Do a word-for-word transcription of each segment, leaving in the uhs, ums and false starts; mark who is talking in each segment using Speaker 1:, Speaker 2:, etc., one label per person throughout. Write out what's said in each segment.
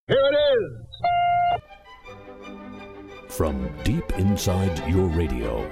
Speaker 1: Here it is!
Speaker 2: From deep inside your radio.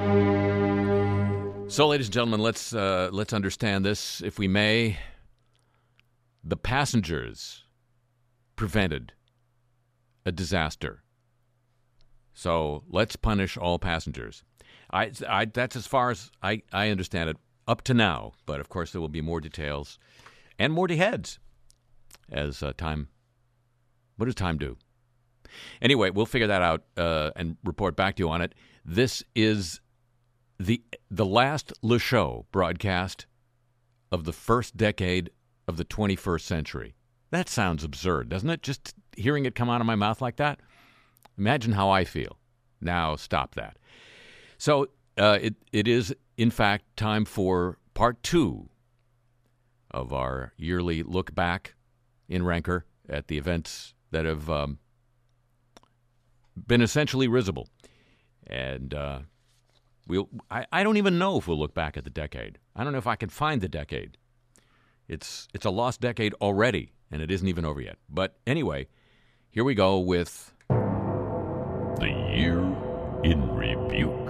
Speaker 3: So, ladies and gentlemen, let's uh, let's understand this, if we may. The passengers prevented a disaster. So let's punish all passengers. I, I that's as far as I, I understand it up to now. But of course, there will be more details and more heads as uh, time. What does time do? Anyway, we'll figure that out uh, and report back to you on it. This is the the last Le Show broadcast of the first decade of the twenty-first century. That sounds absurd, doesn't it? Just hearing it come out of my mouth like that? Imagine how I feel. Now stop that. So uh, it it is, in fact, time for part two of our yearly look back in rancor at the events that have um, been essentially risible. And uh, we'll I, I don't even know if we'll look back at the decade. I don't know if I can find the decade. It's it's a lost decade already, and it isn't even over yet. But anyway, here we go with
Speaker 2: The Year in Rebuke.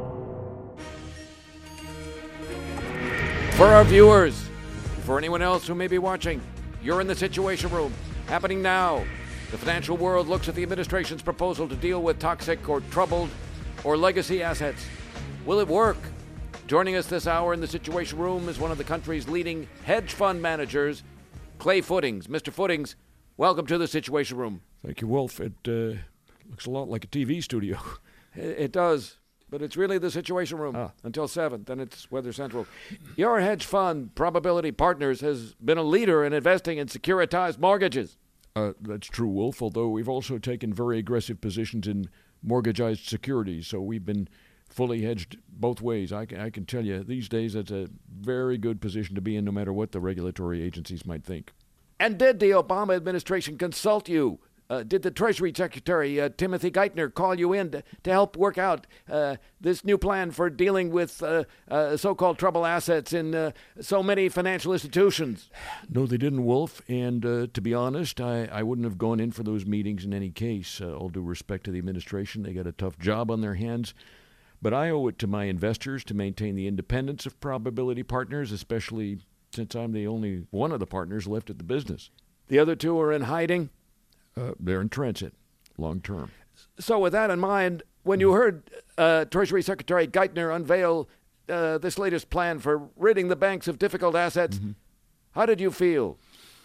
Speaker 4: For our viewers, for anyone else who may be watching, you're in the Situation Room. Happening now. The financial world looks at the administration's proposal to deal with toxic or troubled or legacy assets. Will it work? Joining us this hour in the Situation Room is one of the country's leading hedge fund managers, Clay Footings. Mister Footings, welcome to the Situation Room.
Speaker 5: Thank you, Wolf. It uh, looks a lot like a T V studio.
Speaker 4: It, it does, but it's really the Situation Room
Speaker 5: ah.
Speaker 4: until seven. Then it's Weather Central. Your hedge fund, Probability Partners, has been a leader in investing in securitized mortgages.
Speaker 5: Uh, that's true, Wolf, although we've also taken very aggressive positions in mortgageized securities, so we've been fully hedged both ways. I can, I can tell you, these days, that's a very good position to be in, no matter what the regulatory agencies might think.
Speaker 4: And did the Obama administration consult you? Uh, did the Treasury Secretary, uh, Timothy Geithner, call you in to, to help work out uh, this new plan for dealing with uh, uh, so-called troubled assets in uh, so many financial institutions?
Speaker 5: No, they didn't, Wolf, and uh, to be honest, I, I wouldn't have gone in for those meetings in any case. Uh, all due respect to the administration, they got a tough job on their hands. But I owe it to my investors to maintain the independence of Probability Partners, especially since I'm the only one of the partners left at the business.
Speaker 4: The other two are in hiding?
Speaker 5: Uh, they're in transit, long term.
Speaker 4: So with that in mind, when you heard uh, Treasury Secretary Geithner unveil uh, this latest plan for ridding the banks of difficult assets, mm-hmm. how did you feel?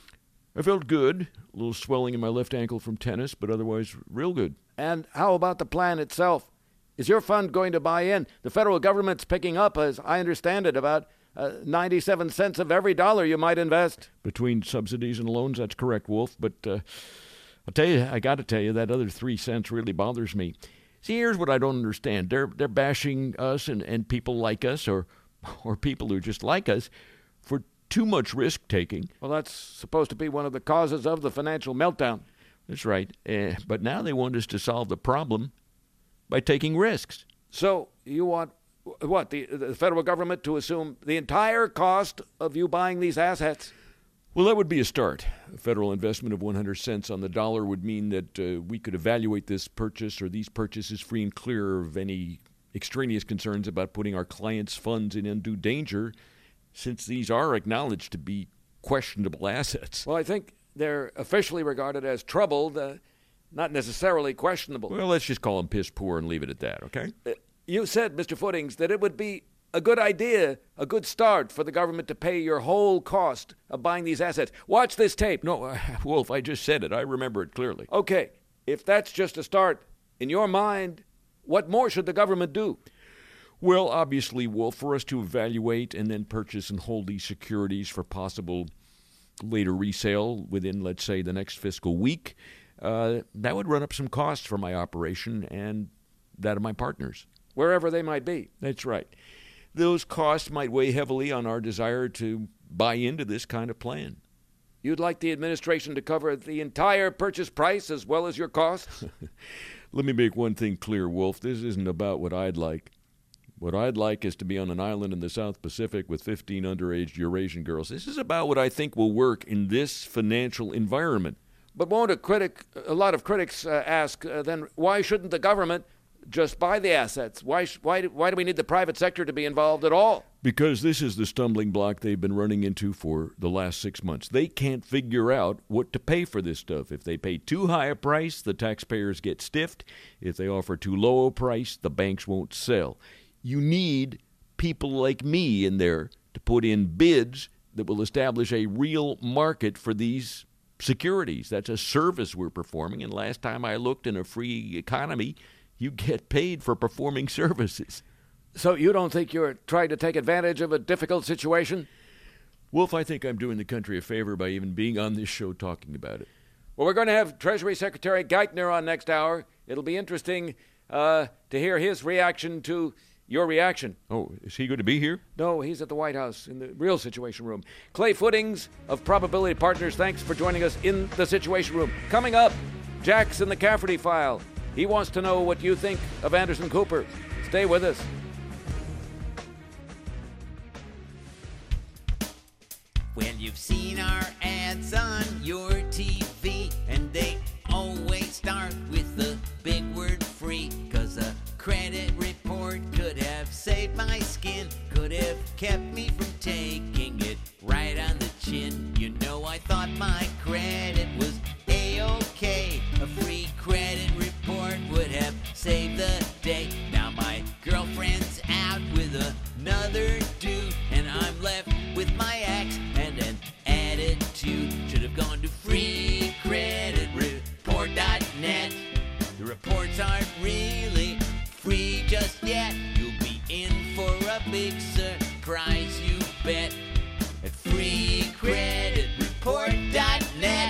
Speaker 5: I felt good. A little swelling in my left ankle from tennis, but otherwise real good.
Speaker 4: And how about the plan itself? Is your fund going to buy in? The federal government's picking up, as I understand it, about uh, ninety-seven cents of every dollar you might invest.
Speaker 5: Between subsidies and loans, that's correct, Wolf, but... Uh, I'll tell you, I got to tell you, that other three cents really bothers me. See, here's what I don't understand. They're they're bashing us and, and people like us, or or people who just like us, for too much risk-taking.
Speaker 4: Well, that's supposed to be one of the causes of the financial meltdown.
Speaker 5: That's right. Uh, but now they want us to solve the problem by taking risks.
Speaker 4: So you want, what, the, the federal government to assume the entire cost of you buying these assets?
Speaker 5: Well, that would be a start. A federal investment of one hundred cents on the dollar would mean that uh, we could evaluate this purchase or these purchases free and clear of any extraneous concerns about putting our clients' funds in undue danger, since these are acknowledged to be questionable assets.
Speaker 4: Well, I think they're officially regarded as troubled, uh, not necessarily questionable.
Speaker 5: Well, let's just call them piss poor and leave it at that, okay?
Speaker 4: Uh, you said, Mister Footings, that it would be a good idea, a good start for the government to pay your whole cost of buying these assets. Watch this tape.
Speaker 5: No, uh, Wolf, I just said it. I remember it clearly.
Speaker 4: Okay, if that's just a start, in your mind, what more should the government do?
Speaker 5: Well, obviously, Wolf, for us to evaluate and then purchase and hold these securities for possible later resale within, let's say, the next fiscal week, uh, that would run up some costs for my operation and that of my partners.
Speaker 4: Wherever they might be.
Speaker 5: That's right. Those costs might weigh heavily on our desire to buy into this kind of plan.
Speaker 4: You'd like the administration to cover the entire purchase price as well as your costs?
Speaker 5: Let me make one thing clear, Wolf. This isn't about what I'd like. What I'd like is to be on an island in the South Pacific with fifteen underage Eurasian girls. This is about what I think will work in this financial environment.
Speaker 4: But won't a critic, a lot of critics uh, ask, uh, then why shouldn't the government just buy the assets? Why, sh- why, do, why do we need the private sector to be involved at all?
Speaker 5: Because this is the stumbling block they've been running into for the last six months. They can't figure out what to pay for this stuff. If they pay too high a price, the taxpayers get stiffed. If they offer too low a price, the banks won't sell. You need people like me in there to put in bids that will establish a real market for these securities. That's a service we're performing, and last time I looked, in a free economy, you get paid for performing services.
Speaker 4: So you don't think you're trying to take advantage of a difficult situation?
Speaker 5: Wolf, I think I'm doing the country a favor by even being on this show talking about it.
Speaker 4: Well, we're going to have Treasury Secretary Geithner on next hour. It'll be interesting uh, to hear his reaction to your reaction.
Speaker 5: Oh, is he going to be here?
Speaker 4: No, he's at the White House in the real Situation Room. Clay Footings of Probability Partners, thanks for joining us in the Situation Room. Coming up, Jack's in the Cafferty File. He wants to know what you think of Anderson Cooper. Stay with us.
Speaker 1: Well, you've seen our ads on your T V, and they always start with the big word free, 'cause a credit report could have saved my skin, could have kept me from taking it right on the chin. You know, I thought my credit was A-okay. A free credit report would have saved the day. Now my girlfriend's out with another dude, and I'm left with my ex and an attitude. Should have gone to free credit report dot net. The reports aren't really free just yet. You'll be in for a big surprise, you bet, at free credit report dot net.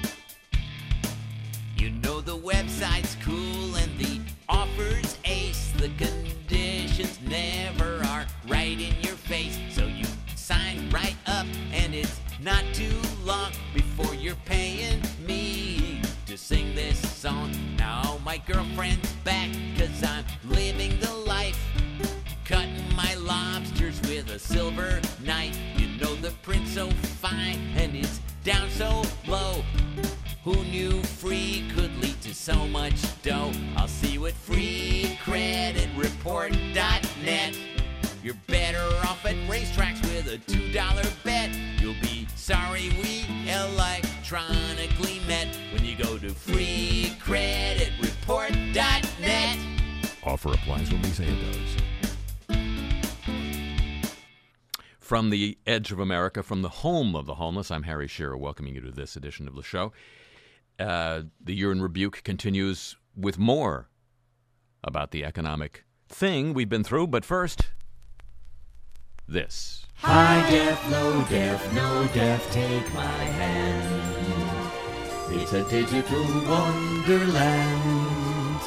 Speaker 1: You know the website's cool and the offer's ace. The conditions never are right in your face, so you sign right up, and it's not too long before you're paying me to sing this song. Now my girlfriend's back, 'cause I'm living the life, cutting my lobsters with a silver knife. You know the print's so fine and it's down so low. Who knew free could lead to so much dough? I'll see you at free credit report dot net. You're better off at racetracks with a two dollar bet. You'll be sorry we electronically met when you go to free credit report dot net.
Speaker 5: Offer applies when we say it does.
Speaker 3: From the edge of America, from the home of the homeless, I'm Harry Shearer, welcoming you to this edition of the show. Uh, the Year in Rebuke continues with more about the economic thing we've been through, but first, this.
Speaker 6: High def, low def, no def, take my hand. It's a digital wonderland.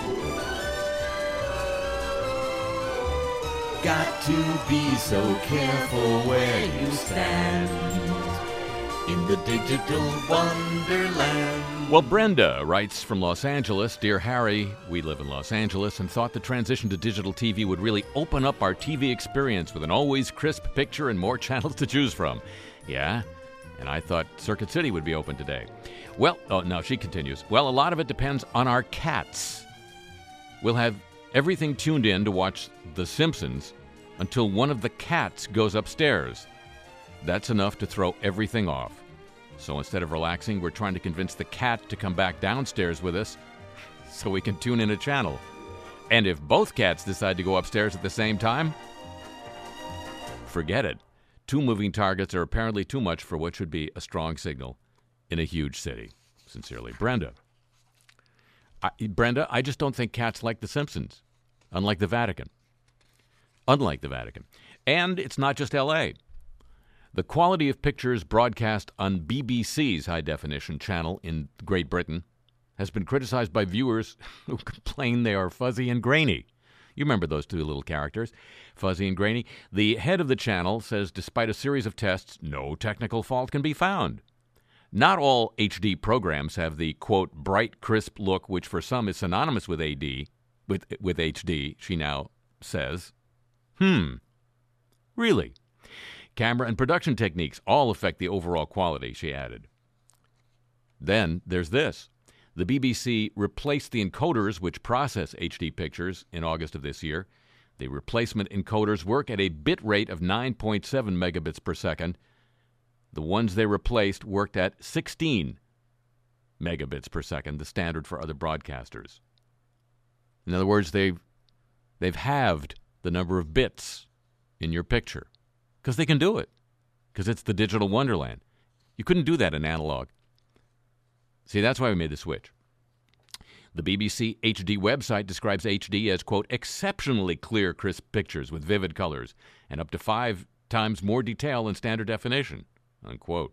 Speaker 6: Got to be so careful where you stand in the digital wonderland.
Speaker 3: Well, Brenda writes from Los Angeles, Dear Harry, we live in Los Angeles and thought the transition to digital T V would really open up our T V experience with an always crisp picture and more channels to choose from. Yeah, and I thought Circuit City would be open today. Well, oh, no, she continues. Well, a lot of it depends on our cats. We'll have everything tuned in to watch The Simpsons until one of the cats goes upstairs. That's enough to throw everything off. So instead of relaxing, we're trying to convince the cat to come back downstairs with us so we can tune in a channel. And if both cats decide to go upstairs at the same time, forget it. Two moving targets are apparently too much for what should be a strong signal in a huge city. Sincerely, Brenda. I, Brenda, I just don't think cats like The Simpsons, unlike the Vatican. Unlike the Vatican. And it's not just L A. The quality of pictures broadcast on B B C's high-definition channel in Great Britain has been criticized by viewers who complain they are fuzzy and grainy. You remember those two little characters, fuzzy and grainy. The head of the channel says despite a series of tests, no technical fault can be found. Not all H D programs have the, quote, bright, crisp look, which for some is synonymous with A D, with, with H D, she now says. Hmm. Really? Camera and production techniques all affect the overall quality, she added. Then there's this. The B B C replaced the encoders which process H D pictures in August of this year. The replacement encoders work at a bit rate of nine point seven megabits per second. The ones they replaced worked at sixteen megabits per second, the standard for other broadcasters. In other words, they've, they've halved the number of bits in your picture because they can do it, because it's the digital wonderland. You couldn't do that in analog. See, that's why we made the switch. The B B C H D website describes H D as, quote, exceptionally clear, crisp pictures with vivid colors and up to five times more detail than standard definition, unquote.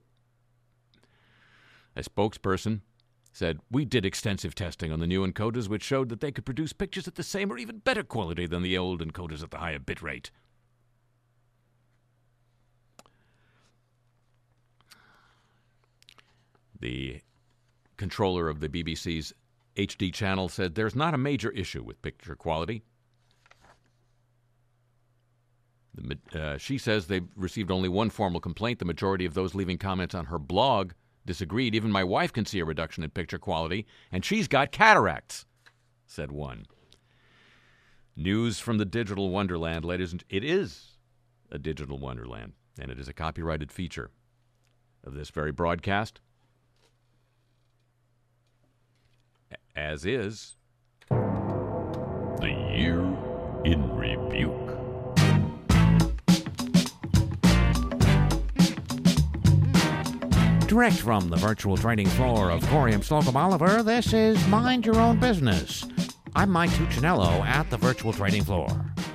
Speaker 3: A spokesperson said, we did extensive testing on the new encoders which showed that they could produce pictures at the same or even better quality than the old encoders at the higher bit rate. The controller of the B B C's H D channel said there's not a major issue with picture quality. The, uh, she says they've received only one formal complaint. The majority of those leaving comments on her blog disagreed. Even my wife can see a reduction in picture quality, and she's got cataracts, said one. News from the digital wonderland, ladies and it is a digital wonderland, and it is a copyrighted feature of this very broadcast, as is
Speaker 2: The Year in Rebuke.
Speaker 7: Direct from the virtual trading floor of Corium Slocum Oliver, this is Mind Your Own Business. I'm Mike Tuccinello at the virtual trading floor.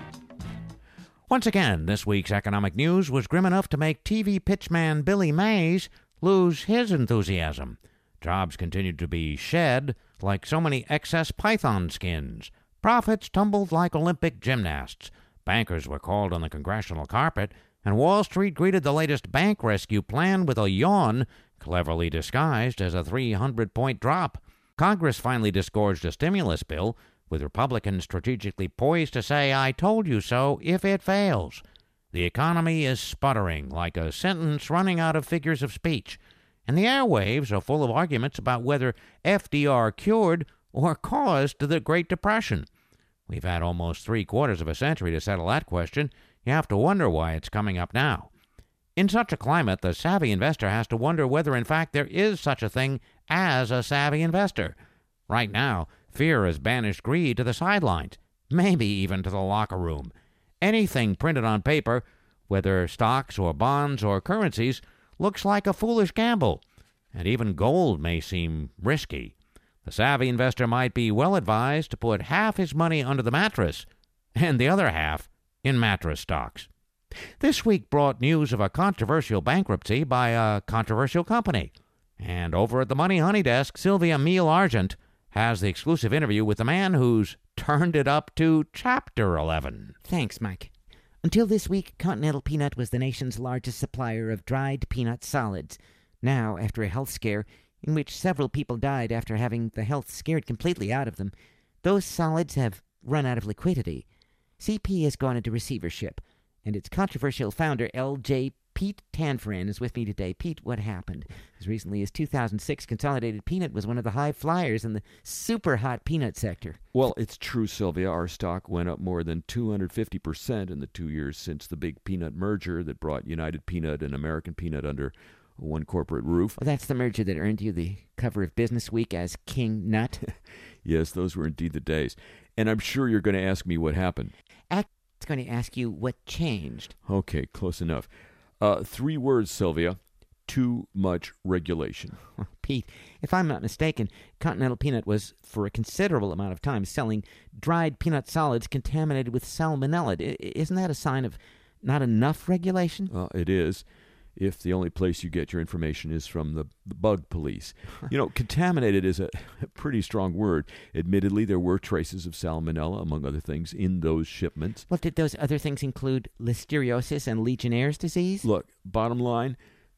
Speaker 7: Once again, this week's economic news was grim enough to make T V pitchman Billy Mays lose his enthusiasm. Jobs continued to be shed like so many excess python skins. Profits tumbled like Olympic gymnasts. Bankers were called on the congressional carpet, and Wall Street greeted the latest bank rescue plan with a yawn, cleverly disguised as a three hundred point drop. Congress finally disgorged a stimulus bill, with Republicans strategically poised to say, I told you so, if it fails. The economy is sputtering like a sentence running out of figures of speech, and the airwaves are full of arguments about whether F D R cured or caused the Great Depression. We've had almost three quarters of a century to settle that question. You have to wonder why it's coming up now. In such a climate, the savvy investor has to wonder whether, in fact, there is such a thing as a savvy investor. Right now, fear has banished greed to the sidelines, maybe even to the locker room. Anything printed on paper, whether stocks or bonds or currencies, looks like a foolish gamble, and even gold may seem risky. The savvy investor might be well advised to put half his money under the mattress and the other half in mattress stocks. This week brought news of a controversial bankruptcy by a controversial company. And over at the Money Honey Desk, Sylvia Meal-Argent has the exclusive interview with the man who's turned it up to Chapter eleven.
Speaker 8: Thanks, Mike. Until this week, Continental Peanut was the nation's largest supplier of dried peanut solids. Now, after a health scare, in which several people died after having the health scared completely out of them, those solids have run out of liquidity. C P has gone into receivership, and its controversial founder, L J Pete Tanforan, is with me today. Pete, what happened? As recently as two thousand six, Consolidated Peanut was one of the high flyers in the super-hot peanut sector.
Speaker 5: Well, it's true, Sylvia. Our stock went up more than two hundred fifty percent in the two years since the big peanut merger that brought United Peanut and American Peanut under one corporate roof.
Speaker 8: Well, that's the merger that earned you the cover of Business Week as King Nut.
Speaker 5: Yes, those were indeed the days. And I'm sure you're going to ask me what happened.
Speaker 8: I was going to ask you what changed.
Speaker 5: Okay, close enough. Uh, three words, Sylvia. Too much regulation.
Speaker 8: Pete, if I'm not mistaken, Continental Peanut was, for a considerable amount of time, selling dried peanut solids contaminated with salmonella. I- isn't that a sign of not enough regulation?
Speaker 5: Uh, it is, if the only place you get your information is from the, the bug police. You know, contaminated is a, a pretty strong word. Admittedly, there were traces of salmonella, among other things, in those shipments.
Speaker 8: Well, did those other things include listeriosis and Legionnaire's disease?
Speaker 5: Look, bottom line,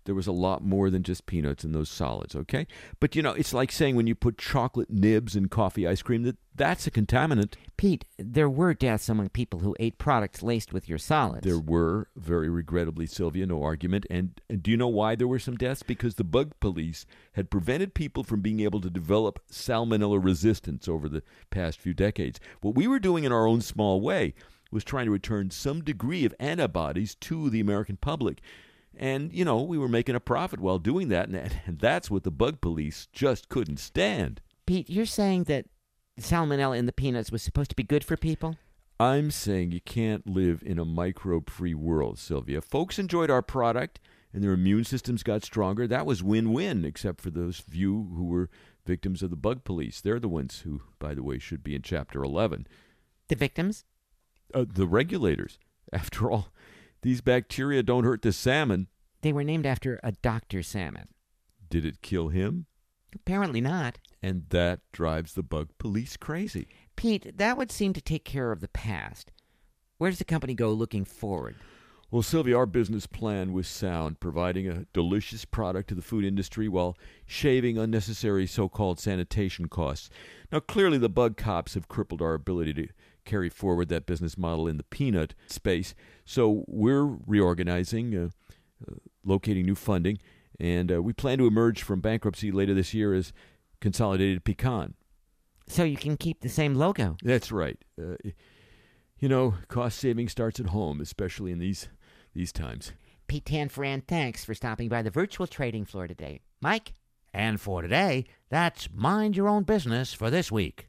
Speaker 5: there was a lot more than just peanuts in those solids, okay? But, you know, it's like saying when you put chocolate nibs in coffee ice cream that that's a contaminant.
Speaker 8: Pete, there were deaths among people who ate products laced with your solids.
Speaker 5: There were, very regrettably, Sylvia, no argument. And, and do you know why there were some deaths? Because the bug police had prevented people from being able to develop salmonella resistance over the past few decades. What we were doing in our own small way was trying to return some degree of antibodies to the American public. And, you know, we were making a profit while doing that, and, and that's what the bug police just couldn't stand.
Speaker 8: Pete, you're saying that salmonella in the peanuts was supposed to be good for people?
Speaker 5: I'm saying you can't live in a microbe-free world, Sylvia. Folks enjoyed our product, and their immune systems got stronger. That was win-win, except for those few who were victims of the bug police. They're the ones who, by the way, should be in Chapter eleven.
Speaker 8: The victims?
Speaker 5: Uh, the regulators. After all, these bacteria don't hurt the salmon.
Speaker 8: They were named after a Doctor Salmon.
Speaker 5: Did it kill him?
Speaker 8: Apparently not.
Speaker 5: And that drives the bug police crazy.
Speaker 8: Pete, that would seem to take care of the past. Where does the company go looking forward?
Speaker 5: Well, Sylvia, our business plan was sound, providing a delicious product to the food industry while shaving unnecessary so-called sanitation costs. Now, clearly the bug cops have crippled our ability to carry forward that business model in the peanut space. So we're reorganizing, uh, uh, locating new funding, and uh, we plan to emerge from bankruptcy later this year as Consolidated Pecan.
Speaker 8: So you can keep the same logo.
Speaker 5: That's right. Uh, you know, cost saving starts at home, especially in these these times.
Speaker 8: Pete Tanforan, thanks for stopping by the virtual trading floor today. Mike?
Speaker 7: And for today, that's Mind Your Own Business for this week.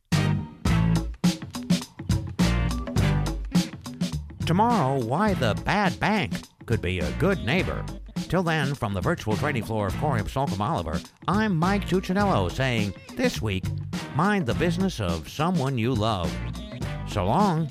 Speaker 7: Tomorrow, why the bad bank could be a good neighbor. Till then, from the virtual trading floor of Corium Slocum Oliver, I'm Mike Tuccinello saying, this week, mind the business of someone you love. So long.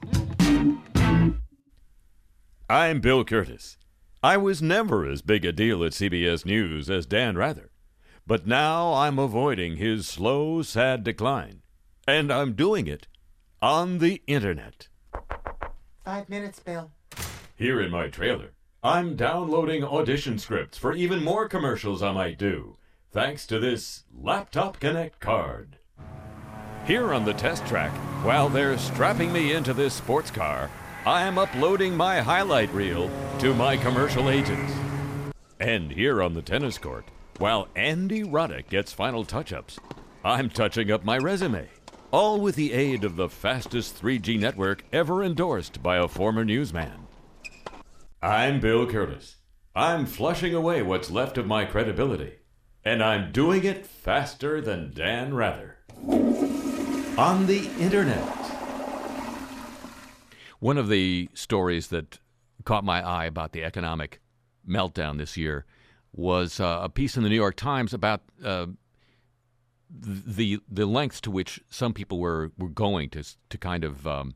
Speaker 2: I'm Bill Curtis. I was never as big a deal at C B S News as Dan Rather, but now I'm avoiding his slow, sad decline, and I'm doing it on the Internet.
Speaker 8: Five minutes, Bill.
Speaker 2: Here in my trailer, I'm downloading audition scripts for even more commercials I might do, thanks to this Laptop Connect card. Here on the test track, while they're strapping me into this sports car, I'm uploading my highlight reel to my commercial agents. And here on the tennis court, while Andy Roddick gets final touch-ups, I'm touching up my resume, all with the aid of the fastest three G network ever endorsed by a former newsman. I'm Bill Curtis. I'm flushing away what's left of my credibility, and I'm doing it faster than Dan Rather. On the Internet.
Speaker 3: One of the stories that caught my eye about the economic meltdown this year was uh, a piece in the New York Times about uh, the the lengths to which some people were, were going to to kind of um,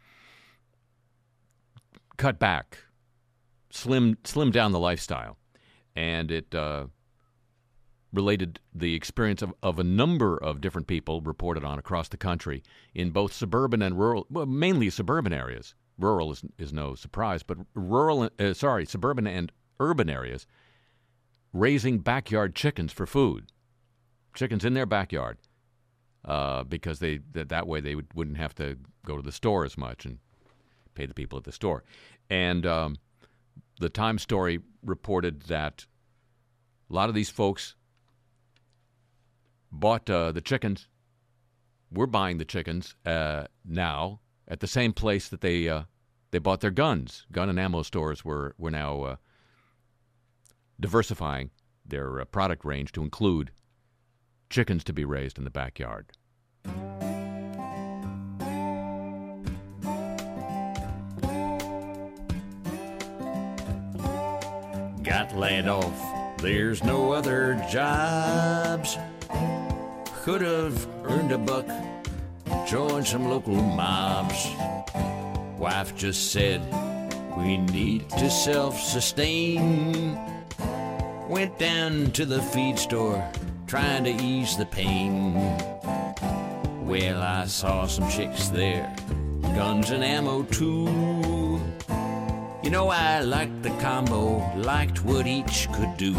Speaker 3: cut back, slim slim down the lifestyle, and it uh, related the experience of, of a number of different people reported on across the country in both suburban and rural, well, mainly suburban areas. Rural is is no surprise, but rural, uh, sorry, suburban and urban areas raising backyard chickens for food. Chickens in their backyard, uh, because they that, that way they would, wouldn't have to go to the store as much and pay the people at the store. And um, the Times story reported that a lot of these folks bought uh, the chickens, were buying the chickens uh, now at the same place that they uh, they bought their guns. Gun and ammo stores were, were now uh, diversifying their uh, product range to include chickens to be raised in the backyard.
Speaker 6: Got laid off, there's no other jobs. Could have earned a buck, joined some local mobs. Wife just said, we need to self-sustain. Went down to the feed store, trying to ease the pain. Well, I saw some chicks there, guns and ammo too. You know, I liked the combo, liked what each could do.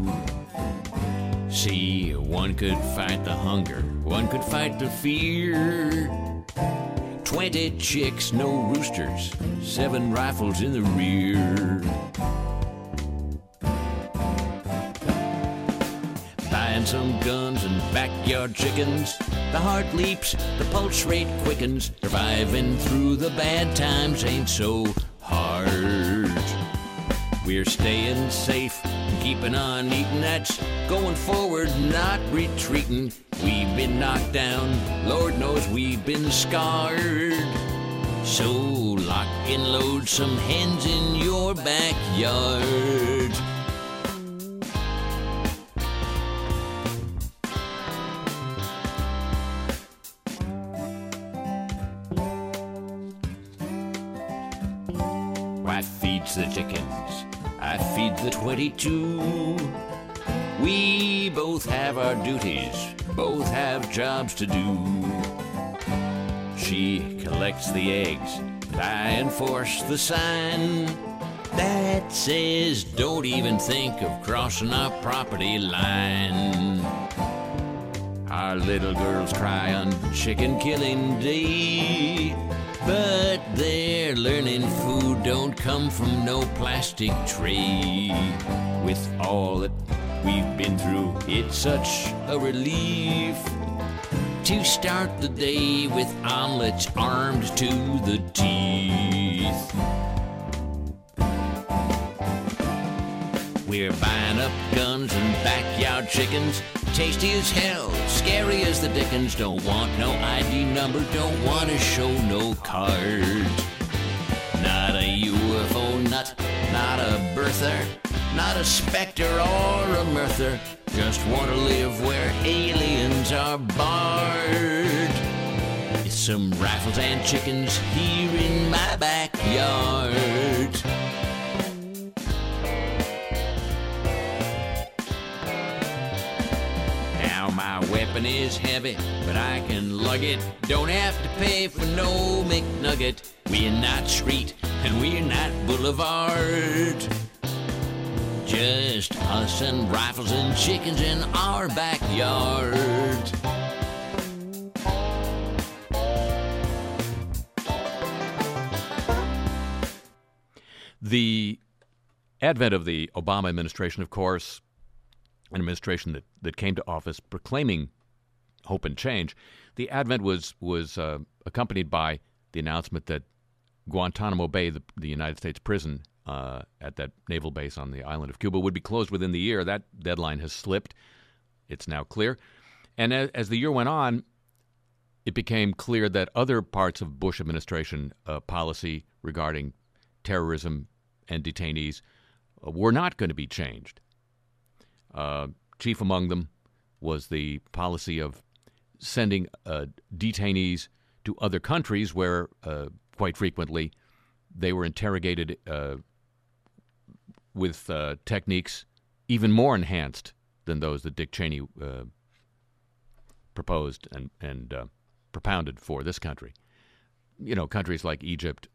Speaker 6: See, one could fight the hunger, one could fight the fear. Twenty chicks, no roosters, seven rifles in the rear. Buying some guns and backyard chickens, the heart leaps, the pulse rate quickens. Surviving through the bad times ain't so hard. We're staying safe, keeping on eating. That's going forward, not retreating. We've been knocked down, Lord knows we've been scarred. So lock and load some hens in your backyard. I feeds the chickens, I feed the twenty-two. We both have our duties, both have jobs to do. She collects the eggs, I enforce the sign that says don't even think of crossing our property line. Our little girls cry on chicken killing day, but they're learning food don't come from no plastic tray. With all that we've been through, it's such a relief to start the day with omelets armed to the teeth. We're buying up guns and backyard chickens, tasty as hell, scary as the dickens. Don't want no I D number, don't want to show no card. Not a U F O nut, not a birther, not a specter or a mirther. Just want to live where aliens are barred. It's some rifles and chickens here in my backyard. Now my weapon is heavy, but I can lug it. Don't have to pay for no McNugget. We're not street and we're not boulevard. Just us and rifles and chickens in our backyard.
Speaker 3: The advent of the Obama administration, of course, an administration that, that came to office proclaiming hope and change, the advent was, was uh, accompanied by the announcement that Guantanamo Bay, the, the United States prison, Uh, at that naval base on the island of Cuba, would be closed within the year. That deadline has slipped. It's now clear. And as, as the year went on, it became clear that other parts of Bush administration uh, policy regarding terrorism and detainees uh, were not going to be changed. Uh, chief among them was the policy of sending uh, detainees to other countries where, uh, quite frequently, they were interrogated uh, with uh, techniques even more enhanced than those that Dick Cheney uh, proposed and, and uh, propounded for this country. You know, countries like Egypt,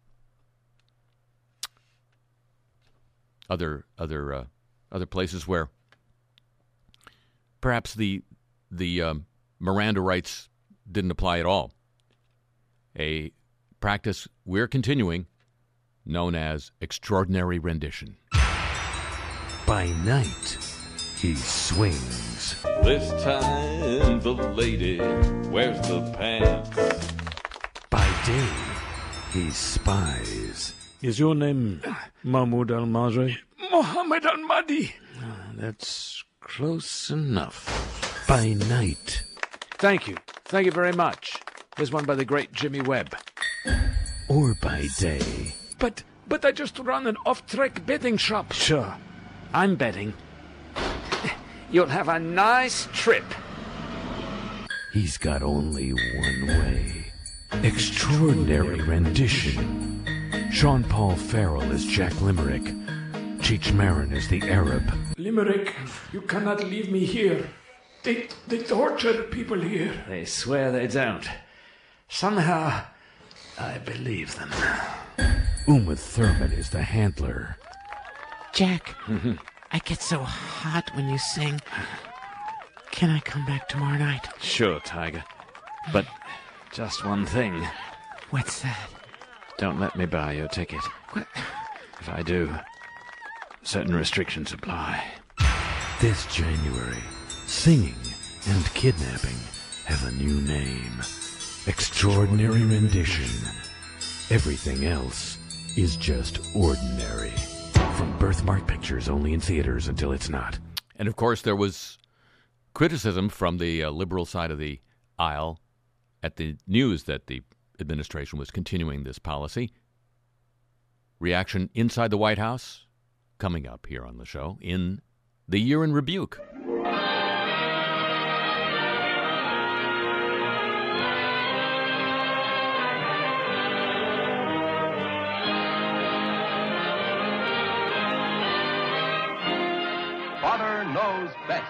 Speaker 3: other other uh, other places where perhaps the the um, Miranda rights didn't apply at all. A practice we're continuing, known as extraordinary rendition.
Speaker 9: By night, he swings.
Speaker 2: This time the lady wears the pants.
Speaker 9: By day, he spies.
Speaker 10: Is your name Mahmoud Al-Masri?
Speaker 9: Muhammad Al-Mahdi. Oh, that's close enough. By night.
Speaker 10: Thank you. Thank you very much. Here's one by the great Jimmy Webb.
Speaker 9: Or by day.
Speaker 10: But, but I just run an off-track betting shop. Sure. I'm betting. You'll have a nice trip.
Speaker 9: He's got only one way. Extraordinary rendition. Sean Paul Farrell is Jack Limerick. Cheech Marin is the Arab.
Speaker 10: Limerick, you cannot leave me here. They, they torture people here. They swear they don't. Somehow, I believe them.
Speaker 9: Uma Thurman is the handler.
Speaker 11: Jack, I get so hot when you sing. Can I come back tomorrow night?
Speaker 10: Sure, Tiger. But just one thing.
Speaker 11: What's that?
Speaker 10: Don't let me buy your ticket.
Speaker 11: What?
Speaker 10: If I do, certain restrictions apply.
Speaker 9: This January, singing and kidnapping have a new name. Extraordinary Rendition. Everything else is just ordinary. From Birthmark Pictures, only in theaters until it's not.
Speaker 3: And of course, there was criticism from the uh, liberal side of the aisle at the news that the administration was continuing this policy. Reaction inside the White House coming up here on the show in the Year in Rebuke.
Speaker 12: Father knows best.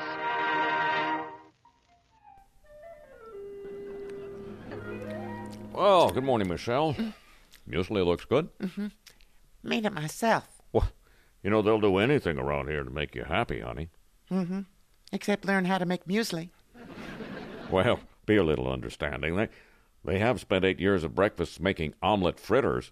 Speaker 4: Well, good morning, Michelle. Muesli looks good.
Speaker 11: Mm-hmm. Made it myself.
Speaker 4: Well, you know, they'll do anything around here to make you happy, honey.
Speaker 11: Mm-hmm. Except learn how to make muesli.
Speaker 4: Well, be a little understanding. They, they have spent eight years of breakfast making omelet fritters.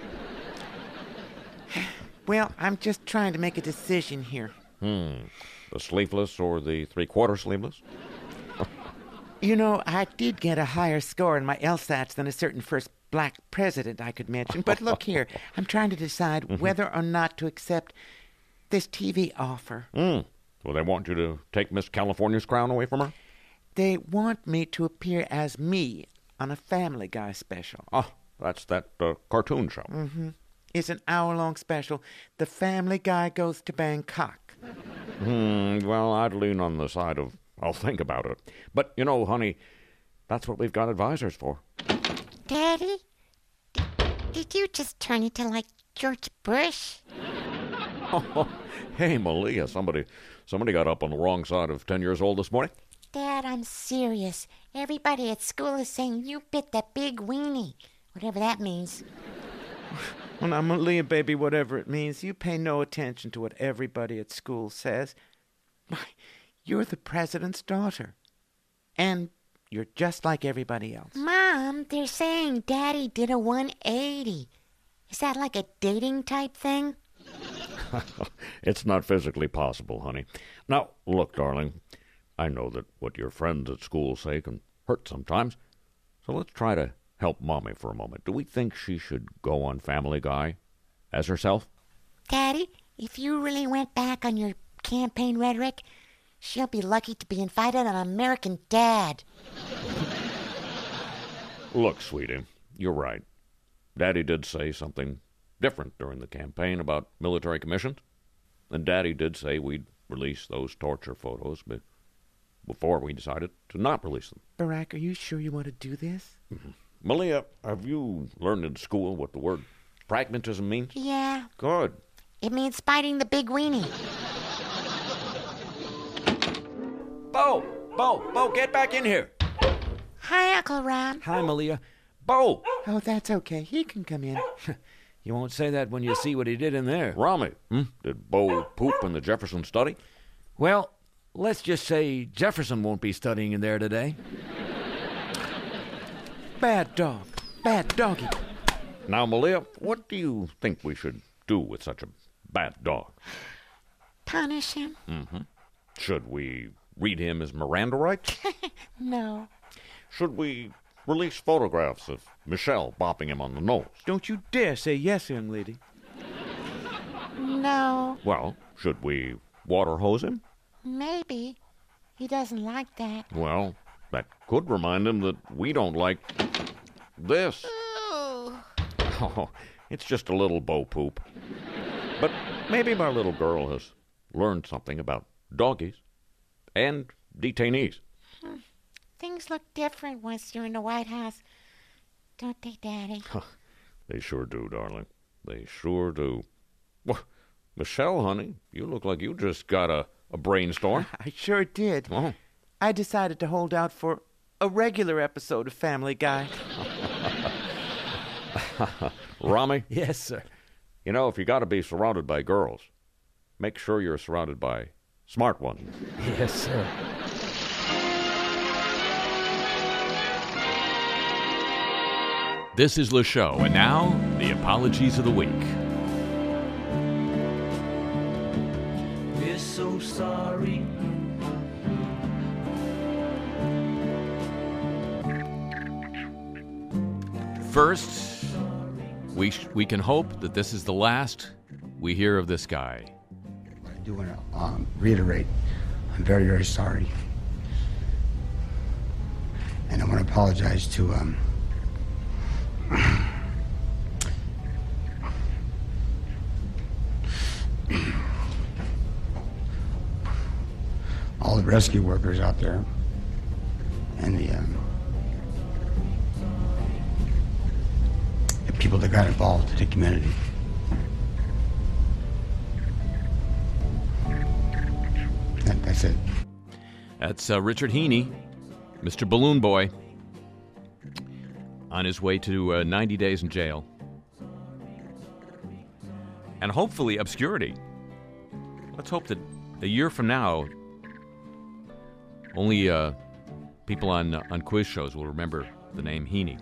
Speaker 11: Well, I'm just trying to make a decision here.
Speaker 4: Hmm. The sleeveless or the three-quarter sleeveless?
Speaker 11: You know, I did get a higher score in my LSATs than a certain first black president I could mention. But look here, I'm trying to decide
Speaker 4: Mm-hmm.
Speaker 11: whether or not to accept this T V offer.
Speaker 4: Hmm. Well, they want you to take Miss California's crown away from her?
Speaker 11: They want me to appear as me on a Family Guy special.
Speaker 4: Oh, that's that uh, cartoon show.
Speaker 11: Mm-hmm. It's an hour-long special. The Family Guy goes to Bangkok.
Speaker 4: Hmm, well, I'd lean on the side of, I'll think about it. But, you know, honey, that's what we've got advisors for.
Speaker 13: Daddy, d- did you just turn into like George Bush?
Speaker 4: Oh, hey, Malia, somebody somebody got up on the wrong side of ten years old this morning.
Speaker 13: Dad, I'm serious. Everybody at school is saying you bit that big weenie, whatever that means.
Speaker 11: Well, now, Malia, baby, whatever it means, you pay no attention to what everybody at school says. Why, you're the president's daughter. And you're just like everybody else.
Speaker 13: Mom, they're saying Daddy did a one eighty. Is that like a dating type thing?
Speaker 4: It's not physically possible, honey. Now, look, darling, I know that what your friends at school say can hurt sometimes, so let's try to help Mommy for a moment. Do we think she should go on Family Guy as herself?
Speaker 13: Daddy, if you really went back on your campaign rhetoric, she'll be lucky to be invited on American Dad.
Speaker 4: Look, sweetie, you're right. Daddy did say something different during the campaign about military commissions, and Daddy did say we'd release those torture photos be- before we decided to not release them.
Speaker 11: Barack, are you sure you want to do this?
Speaker 4: Mm-hmm. Malia, have you learned in school what the word pragmatism means?
Speaker 13: Yeah.
Speaker 4: Good.
Speaker 13: It means biting the big weenie.
Speaker 5: Bo! Bo! Bo, get back in here!
Speaker 13: Hi, Uncle Ron.
Speaker 5: Hi, Malia. Bo!
Speaker 11: Oh, that's okay. He can come in.
Speaker 5: You won't say that when you see what he did in there.
Speaker 4: Rami, hmm? Did Bo poop in the Jefferson study?
Speaker 5: Well, let's just say Jefferson won't be studying in there today.
Speaker 11: Bad dog. Bad doggy.
Speaker 4: Now, Malia, what do you think we should do with such a bad dog?
Speaker 13: Punish him?
Speaker 4: Mm-hmm. Should we read him his Miranda rights?
Speaker 13: No.
Speaker 4: Should we release photographs of Michelle bopping him on the nose?
Speaker 11: Don't you dare say yes, young lady.
Speaker 13: No.
Speaker 4: Well, should we water hose him?
Speaker 13: Maybe. He doesn't like that.
Speaker 4: Well, that could remind him that we don't like this.
Speaker 13: Ooh.
Speaker 4: Oh, it's just a little Bo poop. But maybe my little girl has learned something about doggies and detainees.
Speaker 13: Hmm. Things look different once you're in the White House, don't they, Daddy?
Speaker 4: They sure do, darling. They sure do. Well, Michelle, honey, you look like you just got a, a brainstorm.
Speaker 11: I sure did.
Speaker 4: Oh.
Speaker 11: I decided to hold out for a regular episode of Family Guy.
Speaker 4: Rami?
Speaker 11: Yes, sir.
Speaker 4: You know, if you got to be surrounded by girls, make sure you're surrounded by smart ones.
Speaker 11: Yes, sir.
Speaker 3: This is Le Show, and now, the apologies of the week.
Speaker 12: We're so sorry.
Speaker 3: First, we sh- we can hope that this is the last we hear of this guy.
Speaker 14: I do want to um, reiterate, I'm very, very sorry. And I want to apologize to um, all the rescue workers out there and the, um, the people that got involved in the community. That, that's it.
Speaker 3: That's uh, Richard Heaney, Mister Balloon Boy, on his way to uh, ninety days in jail. And hopefully obscurity. Let's hope that a year from now, only uh, people on, uh, on quiz shows will remember the name Heaney.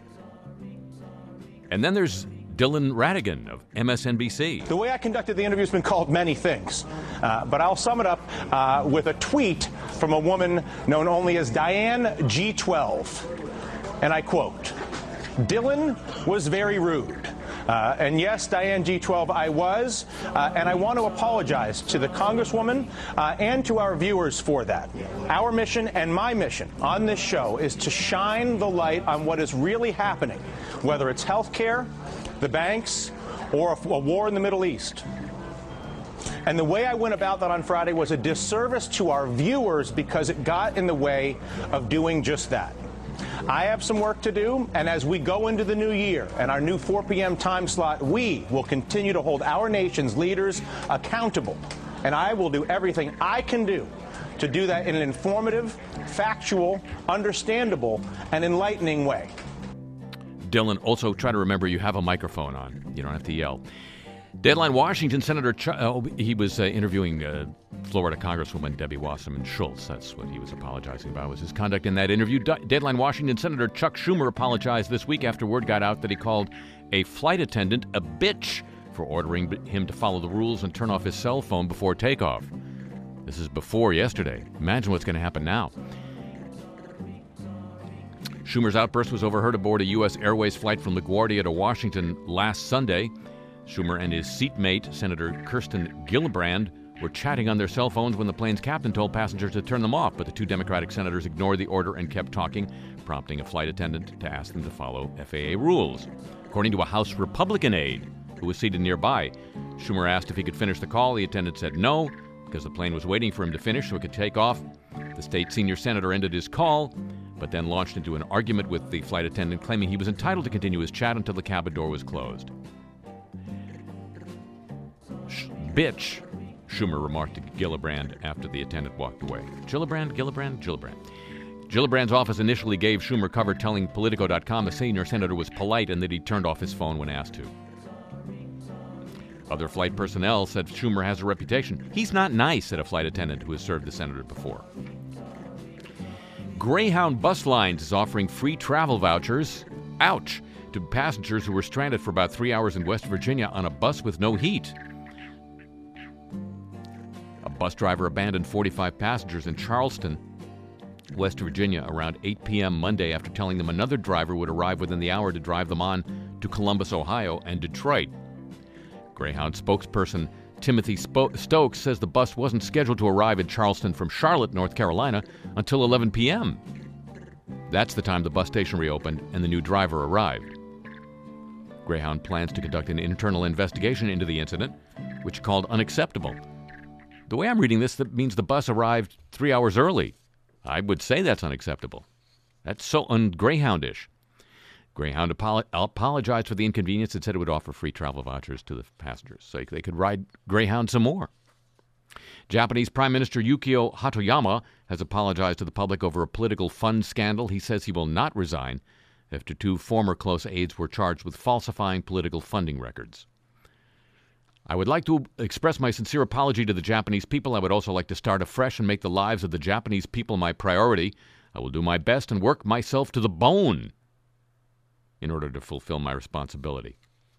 Speaker 3: And then there's Dylan Ratigan of M S N B C.
Speaker 15: The way I conducted the interview has been called many things, uh, but I'll sum it up uh, with a tweet from a woman known only as Diane G twelve. And I quote, "Dylan was very rude." Uh, and yes, Diane G twelve, I was, uh, and I want to apologize to the Congresswoman uh, and to our viewers for that. Our mission and my mission on this show is to shine the light on what is really happening, whether it's health care, the banks, or a, a war in the Middle East. And the way I went about that on Friday was a disservice to our viewers because it got in the way of doing just that. I have some work to do, and as we go into the new year and our new four p.m. time slot, we will continue to hold our nation's leaders accountable. And I will do everything I can do to do that in an informative, factual, understandable, and enlightening way.
Speaker 3: Dylan, also try to remember you have a microphone on. You don't have to yell. Deadline Washington, Senator Ch- uh, he was uh, interviewing uh, Florida Congresswoman Debbie Wasserman Schultz. That's what he was apologizing about, was his conduct in that interview. D- Deadline Washington, Senator Chuck Schumer apologized this week after word got out that he called a flight attendant a bitch for ordering him to follow the rules and turn off his cell phone before takeoff. This is before yesterday. Imagine what's going to happen now. Schumer's outburst was overheard aboard a U S Airways flight from LaGuardia to Washington last Sunday. Schumer and his seatmate, Senator Kirsten Gillibrand, were chatting on their cell phones when the plane's captain told passengers to turn them off, but the two Democratic senators ignored the order and kept talking, prompting a flight attendant to ask them to follow F A A rules. According to a House Republican aide who was seated nearby, Schumer asked if he could finish the call. The attendant said no, because the plane was waiting for him to finish so it could take off. The state senior senator ended his call, but then launched into an argument with the flight attendant, claiming he was entitled to continue his chat until the cabin door was closed. Sh- bitch, Schumer remarked to Gillibrand after the attendant walked away. Gillibrand, Gillibrand, Gillibrand. Gillibrand's office initially gave Schumer cover, telling Politico dot com the senior senator was polite and that he turned off his phone when asked to. Other flight personnel said Schumer has a reputation. He's not nice, said a flight attendant who has served the senator before. Greyhound Bus Lines is offering free travel vouchers, ouch, to passengers who were stranded for about three hours in West Virginia on a bus with no heat. A bus driver abandoned forty-five passengers in Charleston, West Virginia, around eight p.m. Monday after telling them another driver would arrive within the hour to drive them on to Columbus, Ohio, and Detroit. Greyhound spokesperson Timothy Spo- Stokes says the bus wasn't scheduled to arrive in Charleston from Charlotte, North Carolina, until eleven p.m. That's the time the bus station reopened and the new driver arrived. Greyhound plans to conduct an internal investigation into the incident, which it called unacceptable. The way I'm reading this, that means the bus arrived three hours early. I would say that's unacceptable. That's so un-Greyhoundish. Greyhound apo- apologized for the inconvenience and said it would offer free travel vouchers to the passengers so they could ride Greyhound some more. Japanese Prime Minister Yukio Hatoyama has apologized to the public over a political fund scandal. He says he will not resign after two former close aides were charged with falsifying political funding records. I would like to express my sincere apology to the Japanese people. I would also like to start afresh and make the lives of the Japanese people my priority. I will do my best and work myself to the bone in order to fulfill my responsibility.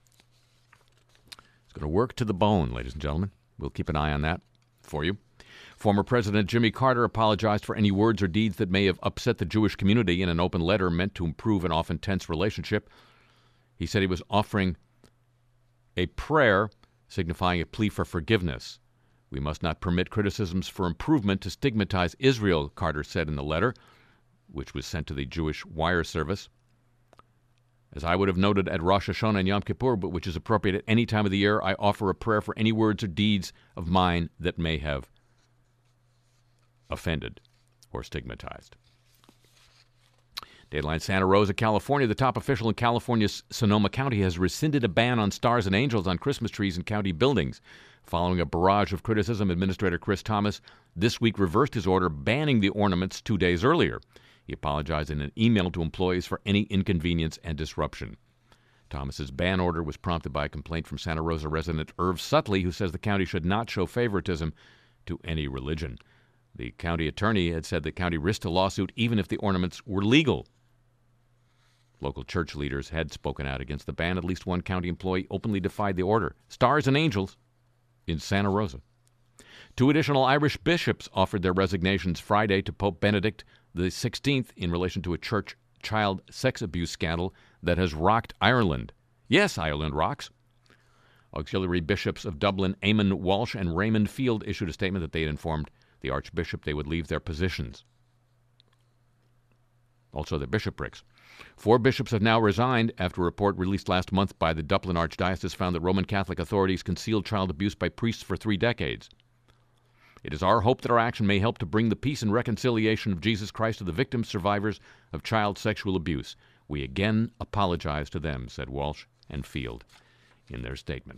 Speaker 3: It's going to work to the bone, ladies and gentlemen. We'll keep an eye on that for you. Former President Jimmy Carter apologized for any words or deeds that may have upset the Jewish community in an open letter meant to improve an often tense relationship. He said he was offering a prayer signifying a plea for forgiveness. We must not permit criticisms for improvement to stigmatize Israel, Carter said in the letter, which was sent to the Jewish wire service. As I would have noted at Rosh Hashanah and Yom Kippur, but which is appropriate at any time of the year, I offer a prayer for any words or deeds of mine that may have offended or stigmatized. Dateline Santa Rosa, California. The top official in California's Sonoma County has rescinded a ban on stars and angels on Christmas trees in county buildings. Following a barrage of criticism, Administrator Chris Thomas this week reversed his order banning the ornaments two days earlier. He apologized in an email to employees for any inconvenience and disruption. Thomas's ban order was prompted by a complaint from Santa Rosa resident Irv Sutley, who says the county should not show favoritism to any religion. The county attorney had said the county risked a lawsuit even if the ornaments were legal. Local church leaders had spoken out against the ban. At least one county employee openly defied the order. Stars and angels in Santa Rosa. Two additional Irish bishops offered their resignations Friday to Pope Benedict the sixteenth in relation to a church child sex abuse scandal that has rocked Ireland. Yes, Ireland rocks. Auxiliary bishops of Dublin, Eamon Walsh and Raymond Field, issued a statement that they had informed the archbishop they would leave their positions. Also their bishoprics. Four bishops have now resigned after a report released last month by the Dublin Archdiocese found that Roman Catholic authorities concealed child abuse by priests for three decades. It is our hope that our action may help to bring the peace and reconciliation of Jesus Christ to the victims, survivors of child sexual abuse. We again apologize to them, said Walsh and Field in their statement.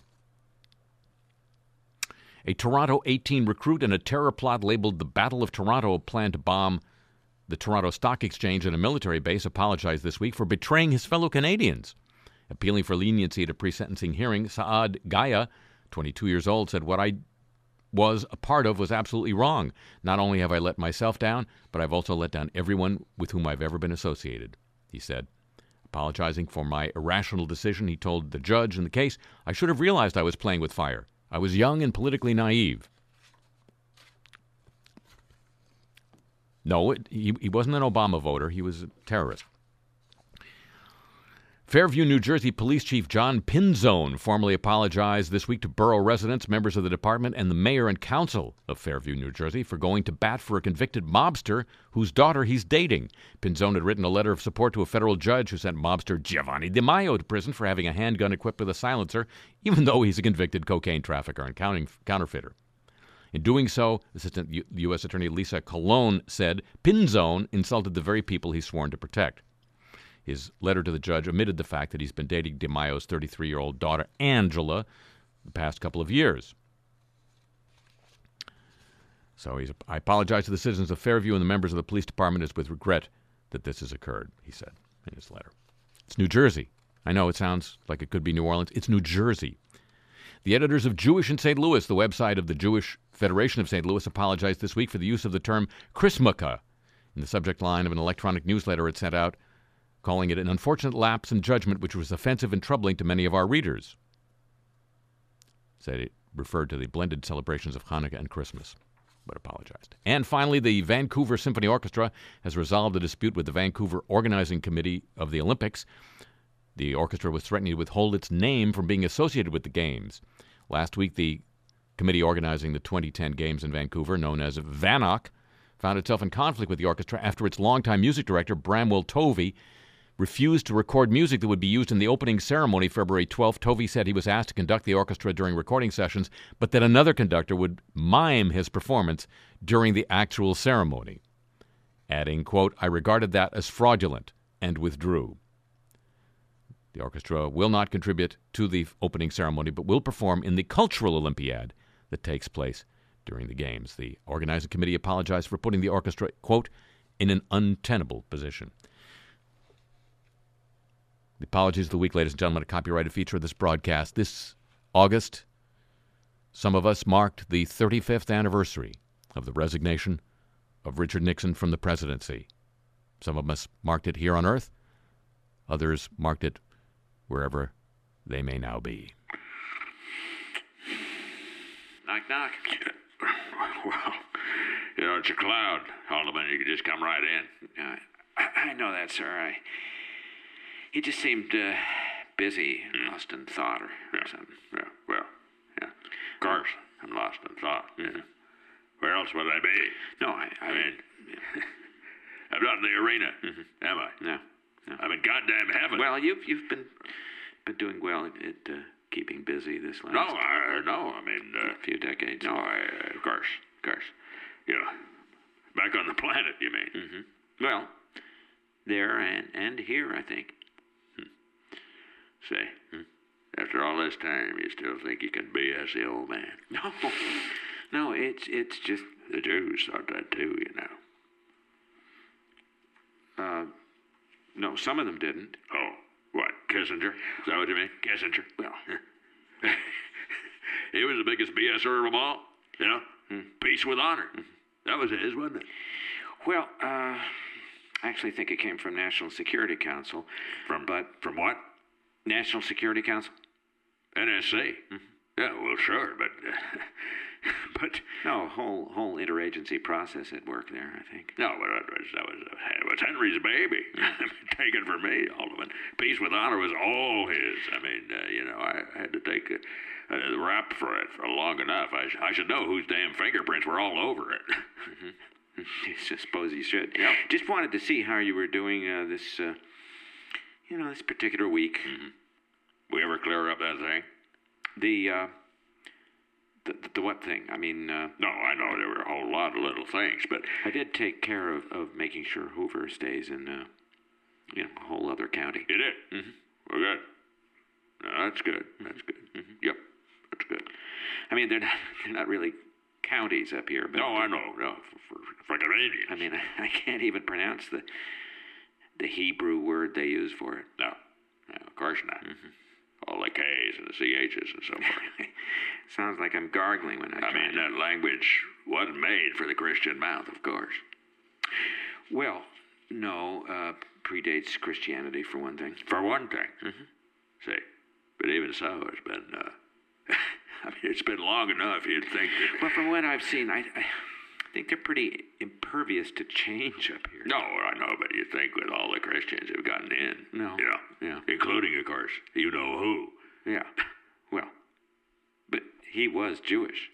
Speaker 3: A Toronto eighteen recruit in a terror plot labeled the Battle of Toronto planned to bomb the Toronto Stock Exchange and a military base apologized this week for betraying his fellow Canadians. Appealing for leniency at a pre-sentencing hearing, Saad Gaya, twenty-two years old, said, "What I was a part of was absolutely wrong. Not only have I let myself down, but I've also let down everyone with whom I've ever been associated," he said. Apologizing for my irrational decision, he told the judge in the case, "I should have realized I was playing with fire. I was young and politically naive." No, it, he, he wasn't an Obama voter. He was a terrorist. Fairview, New Jersey Police Chief John Pinzone formally apologized this week to borough residents, members of the department, and the mayor and council of Fairview, New Jersey, for going to bat for a convicted mobster whose daughter he's dating. Pinzone had written a letter of support to a federal judge who sent mobster Giovanni Di Maio to prison for having a handgun equipped with a silencer, even though he's a convicted cocaine trafficker and counterfeiter. In doing so, Assistant U S Attorney Lisa Colon said Pinzone insulted the very people he's sworn to protect. His letter to the judge omitted the fact that he's been dating Di Maio's thirty-three-year-old daughter, Angela, the past couple of years. So he's, I apologize to the citizens of Fairview and the members of the police department. It's with regret that this has occurred, he said in his letter. It's New Jersey. I know it sounds like it could be New Orleans. It's New Jersey. The editors of Jewish in Saint Louis, the website of the Jewish Federation of Saint Louis, apologized this week for the use of the term Chrismukkah in the subject line of an electronic newsletter it sent out, calling it an unfortunate lapse in judgment which was offensive and troubling to many of our readers. Said it referred to the blended celebrations of Hanukkah and Christmas, but apologized. And finally, the Vancouver Symphony Orchestra has resolved a dispute with the Vancouver Organizing Committee of the Olympics. The orchestra was threatening to withhold its name from being associated with the Games. Last week, the committee organizing the twenty ten Games in Vancouver, known as VANOC, found itself in conflict with the orchestra after its longtime music director, Bramwell Tovey, refused to record music that would be used in the opening ceremony February twelfth. Tovey said he was asked to conduct the orchestra during recording sessions, but that another conductor would mime his performance during the actual ceremony, adding, quote, "I regarded that as fraudulent," and withdrew. The orchestra will not contribute to the opening ceremony, but will perform in the Cultural Olympiad that takes place during the Games. The organizing committee apologized for putting the orchestra, quote, "in an untenable position." The Apologies of the Week, ladies and gentlemen, a copyrighted feature of this broadcast. This August, some of us marked the thirty-fifth anniversary of the resignation of Richard Nixon from the presidency. Some of us marked it here on Earth. Others marked it wherever they may now be.
Speaker 4: Knock, knock. Well, you know, it's a cloud, Haldeman. You can just come right in. Uh, I, I know that, sir. I, he just seemed uh, busy and lost in thought or, or
Speaker 16: yeah.
Speaker 4: something.
Speaker 16: Yeah, well, yeah. Of course, I'm lost in thought. Mm-hmm. Yeah. Where else would I be?
Speaker 4: No, I... I,
Speaker 16: I mean,
Speaker 4: yeah.
Speaker 16: I'm not in the arena,
Speaker 4: mm-hmm.
Speaker 16: am I?
Speaker 4: No, no.
Speaker 16: I'm in goddamn heaven.
Speaker 4: Well, you've you've been been doing well at, at uh, keeping busy this last...
Speaker 16: No, I, no, I mean... Uh,
Speaker 4: few decades.
Speaker 16: No, I, uh, of course, of course. You know, back on the planet, you mean?
Speaker 4: Mm-hmm. Well, there and, and here, I think.
Speaker 16: Hmm. Say, hmm? After all this time, you still think you can B S the old man?
Speaker 4: No, no, it's it's just...
Speaker 16: The Jews thought that too, you know.
Speaker 4: Uh, no, some of them didn't.
Speaker 16: Oh, what, Kissinger? Is that what you mean? Kissinger?
Speaker 4: Well...
Speaker 16: He was the biggest B S er of them all, you know?
Speaker 4: Hmm.
Speaker 16: Peace with honor. That was his, wasn't it?
Speaker 4: Well, uh, I actually think it came from National Security Council.
Speaker 16: From,
Speaker 4: but
Speaker 16: from what?
Speaker 4: National Security Council.
Speaker 16: N S C? Mm-hmm. Yeah, well, sure, but... Uh, but...
Speaker 4: No, whole whole interagency process at work there, I think.
Speaker 16: No, but that was, that was, that was Henry's baby. I mean, take it from me, Alderman. Peace with honor was all his. I mean, uh, you know, I had to take... A, Uh, the rap for it for long enough. I, sh- I should know whose damn fingerprints were all over it.
Speaker 4: Mm-hmm. I suppose you should. Yep. Just wanted to see how you were doing uh, this, uh, you know, this particular week.
Speaker 16: Mm-hmm. We ever clear up that thing?
Speaker 4: The, uh, the, the, the what thing? I mean, uh...
Speaker 16: No, I know there were a whole lot of little things, but...
Speaker 4: I did take care of, of making sure Hoover stays in, uh, you know, a whole other county.
Speaker 16: You did?
Speaker 4: Mm-hmm.
Speaker 16: Well, good. No, that's good. That's good.
Speaker 4: Mm-hmm.
Speaker 16: Yep. That's good.
Speaker 4: I mean, they're not, they're not really counties up here, but...
Speaker 16: No, I know. No, for, for, for Canadians.
Speaker 4: I mean, I, I can't even pronounce the the Hebrew word they use for it.
Speaker 16: No. No, of course not.
Speaker 4: Mm-hmm.
Speaker 16: All the K's and the C H's and so forth.
Speaker 4: Sounds like I'm gargling when I
Speaker 16: I mean, that language wasn't made for the Christian mouth, of course.
Speaker 4: Well, no. Uh, predates Christianity, for one thing.
Speaker 16: For one thing.
Speaker 4: Mm-hmm.
Speaker 16: See, but even so, it's been... Uh, I mean, it's been long enough, you'd think that...
Speaker 4: Well, from what I've seen, I, I think they're pretty impervious to change up here.
Speaker 16: No, I know, but you think with all the Christians who've gotten in...
Speaker 4: No.
Speaker 16: You know,
Speaker 4: yeah.
Speaker 16: Including, of course, you know who.
Speaker 4: Yeah. Well, but he was Jewish.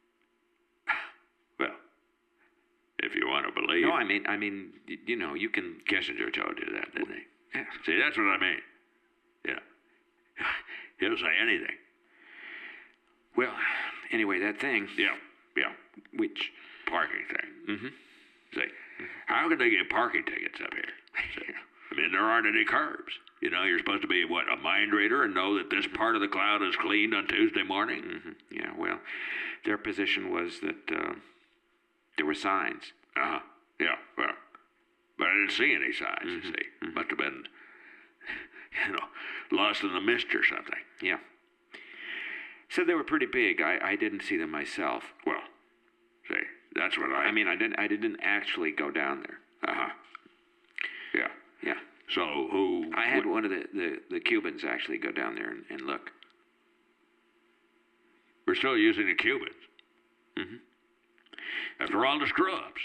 Speaker 16: Well, if you want to believe...
Speaker 4: No, I mean, I mean, y- you know, you can...
Speaker 16: Kissinger told you that, didn't he?
Speaker 4: Yeah.
Speaker 16: See, that's what I mean. Yeah. He'll say anything.
Speaker 4: Well, anyway, that thing...
Speaker 16: Yeah, yeah.
Speaker 4: Which...
Speaker 16: Parking thing.
Speaker 4: Mm-hmm.
Speaker 16: See, mm-hmm. How can they get parking tickets up here? See, I mean, there aren't any curbs. You know, you're supposed to be, what, a mind reader and know that this part of the cloud is cleaned on Tuesday morning?
Speaker 4: Mm-hmm. Yeah, well, their position was that uh, there were signs.
Speaker 16: Uh-huh. Yeah, well, but I didn't see any signs,
Speaker 4: Mm-hmm.
Speaker 16: you see.
Speaker 4: Mm-hmm.
Speaker 16: Must have been, you know, lost in the mist or something.
Speaker 4: Yeah. So they were pretty big. I, I didn't see them myself.
Speaker 16: Well, see, that's what I...
Speaker 4: I mean, I didn't I didn't actually go down there.
Speaker 16: Uh-huh. Yeah.
Speaker 4: Yeah.
Speaker 16: So who...
Speaker 4: I had
Speaker 16: would...
Speaker 4: one of the, the, the Cubans actually go down there and, and look.
Speaker 16: We're still using the Cubans.
Speaker 4: Mm-hmm.
Speaker 16: After all the screw-ups.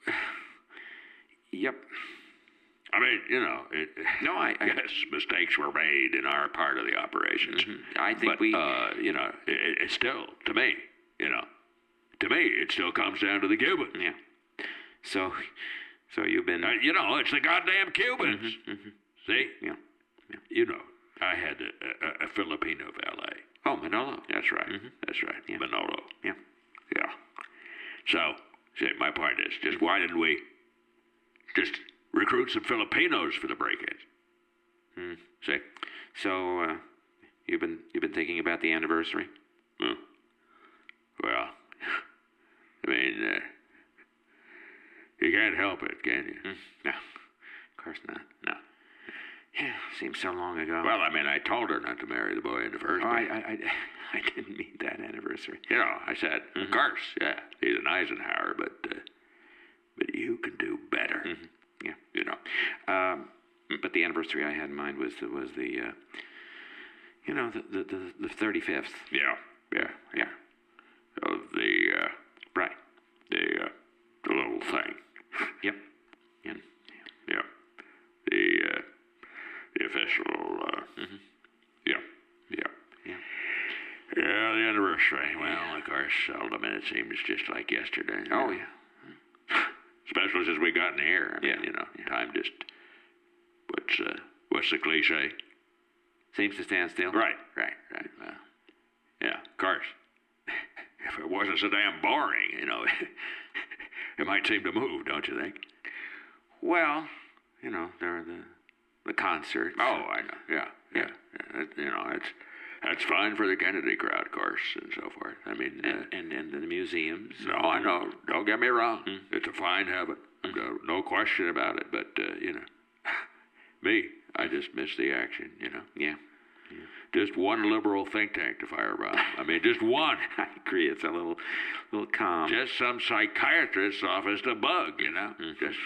Speaker 4: Yep.
Speaker 16: I mean, you know, it,
Speaker 4: no, I, I
Speaker 16: yes, mistakes were made in our part of the operations.
Speaker 4: Mm-hmm. I think
Speaker 16: but,
Speaker 4: we,
Speaker 16: uh, you know, it, it's still to me, you know, to me, it still comes down to the Cubans.
Speaker 4: Yeah. So, so you've been,
Speaker 16: uh, you know, it's the goddamn Cubans.
Speaker 4: Mm-hmm, mm-hmm.
Speaker 16: See?
Speaker 4: Yeah. yeah.
Speaker 16: You know, I had a, a, a Filipino valet.
Speaker 4: Oh, Manolo.
Speaker 16: That's right.
Speaker 4: Mm-hmm.
Speaker 16: That's right.
Speaker 4: Yeah.
Speaker 16: Manolo.
Speaker 4: Yeah.
Speaker 16: Yeah. So, see, my point is, just why didn't we just recruit some Filipinos for the break-ins?
Speaker 4: Hmm.
Speaker 16: See?
Speaker 4: So, uh, you've been you've been thinking about the anniversary?
Speaker 16: Hmm. Well, I mean, uh, you can't help it, can you?
Speaker 4: Mm. No, of course not.
Speaker 16: No.
Speaker 17: Yeah, seems so long ago.
Speaker 16: Well, I mean, I told her not to marry the boy in the first
Speaker 17: Oh, I,
Speaker 16: place.
Speaker 17: I, I, I didn't mean that anniversary.
Speaker 16: You know, I said, of course, yeah, he's an Eisenhower, but uh, but you can do better.
Speaker 17: Mm-hmm. Yeah.
Speaker 16: You know.
Speaker 17: Um, but the anniversary I had in mind was the, was the, uh, you know, the the the, the thirty-fifth.
Speaker 16: Yeah, yeah, yeah. Of the, uh,
Speaker 17: right,
Speaker 16: the, uh, the little thing.
Speaker 17: Yep. Yeah.
Speaker 16: Yeah. The, uh, the official, uh,
Speaker 17: mm-hmm.
Speaker 16: yeah, yeah.
Speaker 17: Yeah.
Speaker 16: Yeah, the anniversary. Well, of course, seldom, and it seems just like yesterday.
Speaker 17: Oh, yeah.
Speaker 16: Especially since we got in here. I mean,
Speaker 17: Yeah.
Speaker 16: you know, time just, what's, uh, what's the cliche?
Speaker 17: Seems to stand still.
Speaker 16: Right, right, right. Well, yeah, of course. If it wasn't so damn boring, you know, it might seem to move, don't you think?
Speaker 17: Well, you know, there are the the concerts.
Speaker 16: Oh, I know. Yeah, yeah. yeah. It, you know, it's that's fine for the Kennedy crowd, of course, and so forth. I mean,
Speaker 17: and
Speaker 16: uh,
Speaker 17: and, and the museums.
Speaker 16: no, I know. Don't get me wrong.
Speaker 17: Mm.
Speaker 16: It's a fine habit. No, no question about it. But uh, you know, me, I just miss the action. You know.
Speaker 17: Yeah.
Speaker 16: Just one liberal think tank to firebomb. I mean, just one.
Speaker 17: I agree. It's a little, little calm.
Speaker 16: Just some psychiatrist's office to bug, you know?
Speaker 17: Mm-hmm.
Speaker 16: Just,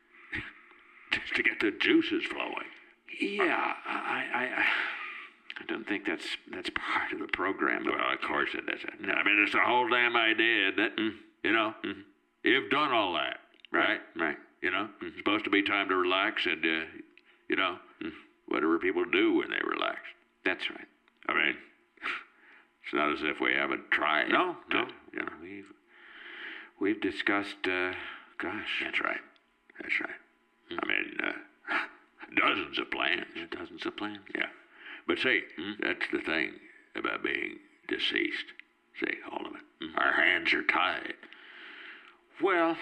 Speaker 16: just to get the juices flowing.
Speaker 17: Yeah, I, I, I, I don't think that's that's part of the program.
Speaker 16: Well, of course it isn't. I mean, it's the whole damn idea that,
Speaker 17: Mm.
Speaker 16: you know,
Speaker 17: Mm-hmm.
Speaker 16: you've done all that, right?
Speaker 17: Right.
Speaker 16: You know,
Speaker 17: Mm-hmm.
Speaker 16: it's supposed to be time to relax and, uh, you know,
Speaker 17: Mm.
Speaker 16: whatever people do when they relax.
Speaker 17: That's right.
Speaker 16: I mean, it's not as if we haven't tried.
Speaker 17: No,
Speaker 16: to,
Speaker 17: no.
Speaker 16: You know.
Speaker 17: We've we've discussed. Uh, gosh,
Speaker 16: That's right. That's right.
Speaker 17: Mm.
Speaker 16: I mean, uh, dozens of plans.
Speaker 17: yeah, dozens of plans.
Speaker 16: Yeah. But see,
Speaker 17: Mm.
Speaker 16: that's the thing about being deceased. See, all of it.
Speaker 17: Mm.
Speaker 16: Our hands are tied.
Speaker 17: Well,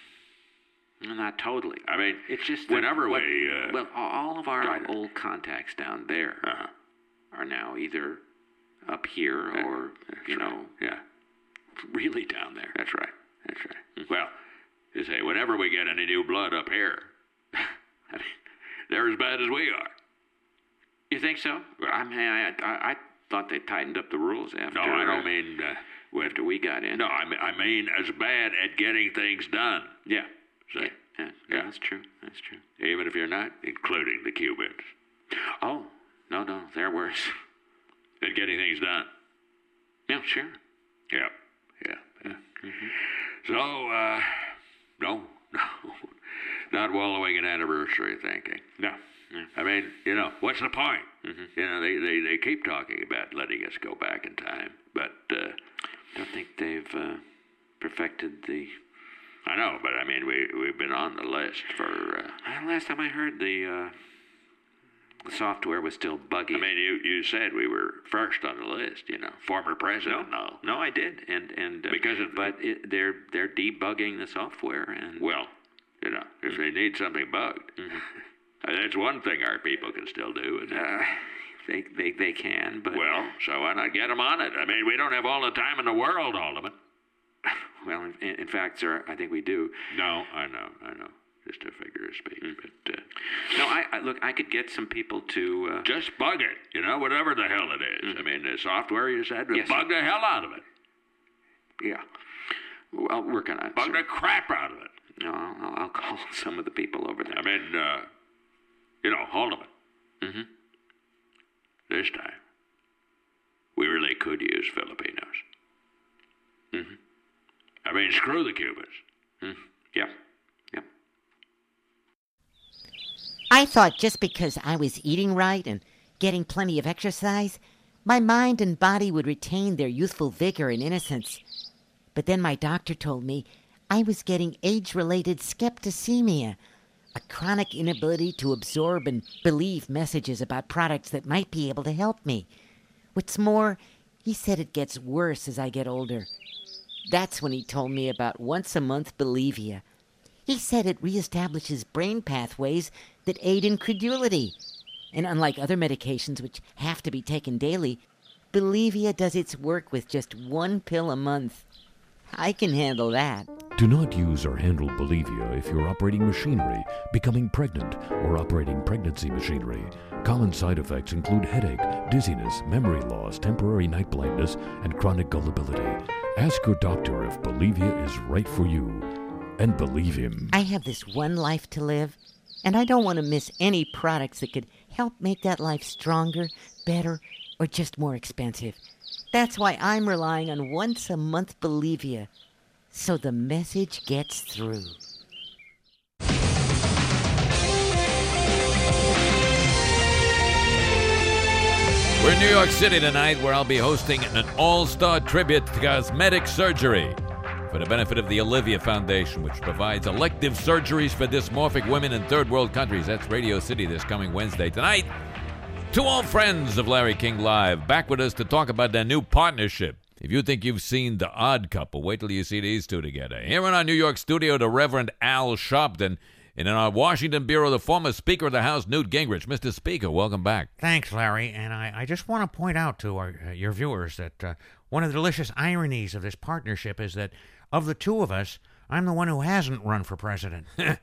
Speaker 17: not totally.
Speaker 16: I mean,
Speaker 17: It's just that
Speaker 16: whenever
Speaker 17: what-
Speaker 16: we. Uh,
Speaker 17: well, all of our
Speaker 16: Right.
Speaker 17: old contacts down there
Speaker 16: uh,
Speaker 17: are now either up here or you
Speaker 16: right.
Speaker 17: know
Speaker 16: Yeah,
Speaker 17: really down there.
Speaker 16: that's right. That's right. Well, you say, whenever we get any new blood up here, I mean, they're as bad as we are.
Speaker 17: You think so? I mean, I, I, I thought they tightened up the rules after.
Speaker 16: No, I
Speaker 17: uh,
Speaker 16: don't mean. Uh, when,
Speaker 17: after we got in.
Speaker 16: no, I mean, I mean as bad at getting things done.
Speaker 17: Yeah.
Speaker 16: See?
Speaker 17: Yeah. Yeah.
Speaker 16: Yeah.
Speaker 17: That's true. That's true.
Speaker 16: Even if you're not including the Cubans.
Speaker 17: Oh no, no, they're worse.
Speaker 16: At getting things done.
Speaker 17: Yeah, sure.
Speaker 16: Yeah, yeah, yeah. So, uh, no, no, not wallowing in anniversary thinking.
Speaker 17: No. Yeah.
Speaker 16: I mean, you know, what's the point?
Speaker 17: Mm-hmm.
Speaker 16: You know, they, they, they keep talking about letting us go back in time, but, uh,
Speaker 17: Don't think they've uh, perfected the.
Speaker 16: I know, but I mean, we, we've been on the list for, uh,
Speaker 17: Uh, last time I heard, the uh, the software was still buggy.
Speaker 16: I mean, you, you said we were first on the list, you know, former president, no.
Speaker 17: no, I did, and and uh,
Speaker 16: Because it-
Speaker 17: but it, they're they're debugging the software, and
Speaker 16: Well, you know, if they need something bugged, that's one thing our people can still do, isn't it?
Speaker 17: uh, they they they can, but
Speaker 16: Well, so why not get them on it? I mean, we don't have all the time in the world, Alderman.
Speaker 17: well, in, in fact, sir, I think we do.
Speaker 16: No, I know, I know. Just a figure of speech, but uh,
Speaker 17: No, I, I look, I could get some people to. Uh,
Speaker 16: just bug it, you know, whatever the hell it is. I mean, the software you said,
Speaker 17: Yes,
Speaker 16: bug
Speaker 17: sir.
Speaker 16: the hell out of it.
Speaker 17: yeah, well, I'll work on it.
Speaker 16: Bug
Speaker 17: sir.
Speaker 16: the crap out of it.
Speaker 17: No, I'll, I'll call some of the people over there.
Speaker 16: I mean, uh, you know, Alderman,
Speaker 17: Mm-hmm.
Speaker 16: this time, we really could use Filipinos.
Speaker 17: Mm-hmm.
Speaker 16: I mean, screw the Cubans.
Speaker 17: Mm. Yep. Yep.
Speaker 13: I thought just because I was eating right and getting plenty of exercise, my mind and body would retain their youthful vigor and innocence. But then my doctor told me I was getting age-related skepticemia, a chronic inability to absorb and believe messages about products that might be able to help me. What's more, he said it gets worse as I get older. That's when he told me about once-a-month Belevia. He said it reestablishes brain pathways that aid in credulity. And unlike other medications which have to be taken daily, Belevia does its work with just one pill a month. I can handle that.
Speaker 5: Do not use or handle Bolivia if you're operating machinery, becoming pregnant, or operating pregnancy machinery. Common side effects include headache, dizziness, memory loss, temporary night blindness, and chronic gullibility. Ask your doctor if Bolivia is right for you, and believe him.
Speaker 13: I have this one life to live, and I don't want to miss any products that could help make that life stronger, better, or just more expensive. That's why I'm relying on once-a-month Bolivia, so the message gets through.
Speaker 3: We're in New York City tonight, where I'll be hosting an all-star tribute to cosmetic surgery for the benefit of the Olivia Foundation, which provides elective surgeries for dysmorphic women in third world countries. That's Radio City this coming Wednesday. Tonight, two old friends of Larry King Live back with us to talk about their new partnership. If you think you've seen The Odd Couple, wait till you see these two together. Here in our New York studio, the Reverend Al Sharpton, and in our Washington bureau, the former Speaker of the House, Newt Gingrich. Mister Speaker, welcome back.
Speaker 7: Thanks, Larry. And I, I just want to point out to our, uh, your viewers that uh, one of the delicious ironies of this partnership is that of the two of us, I'm the one who hasn't run for president.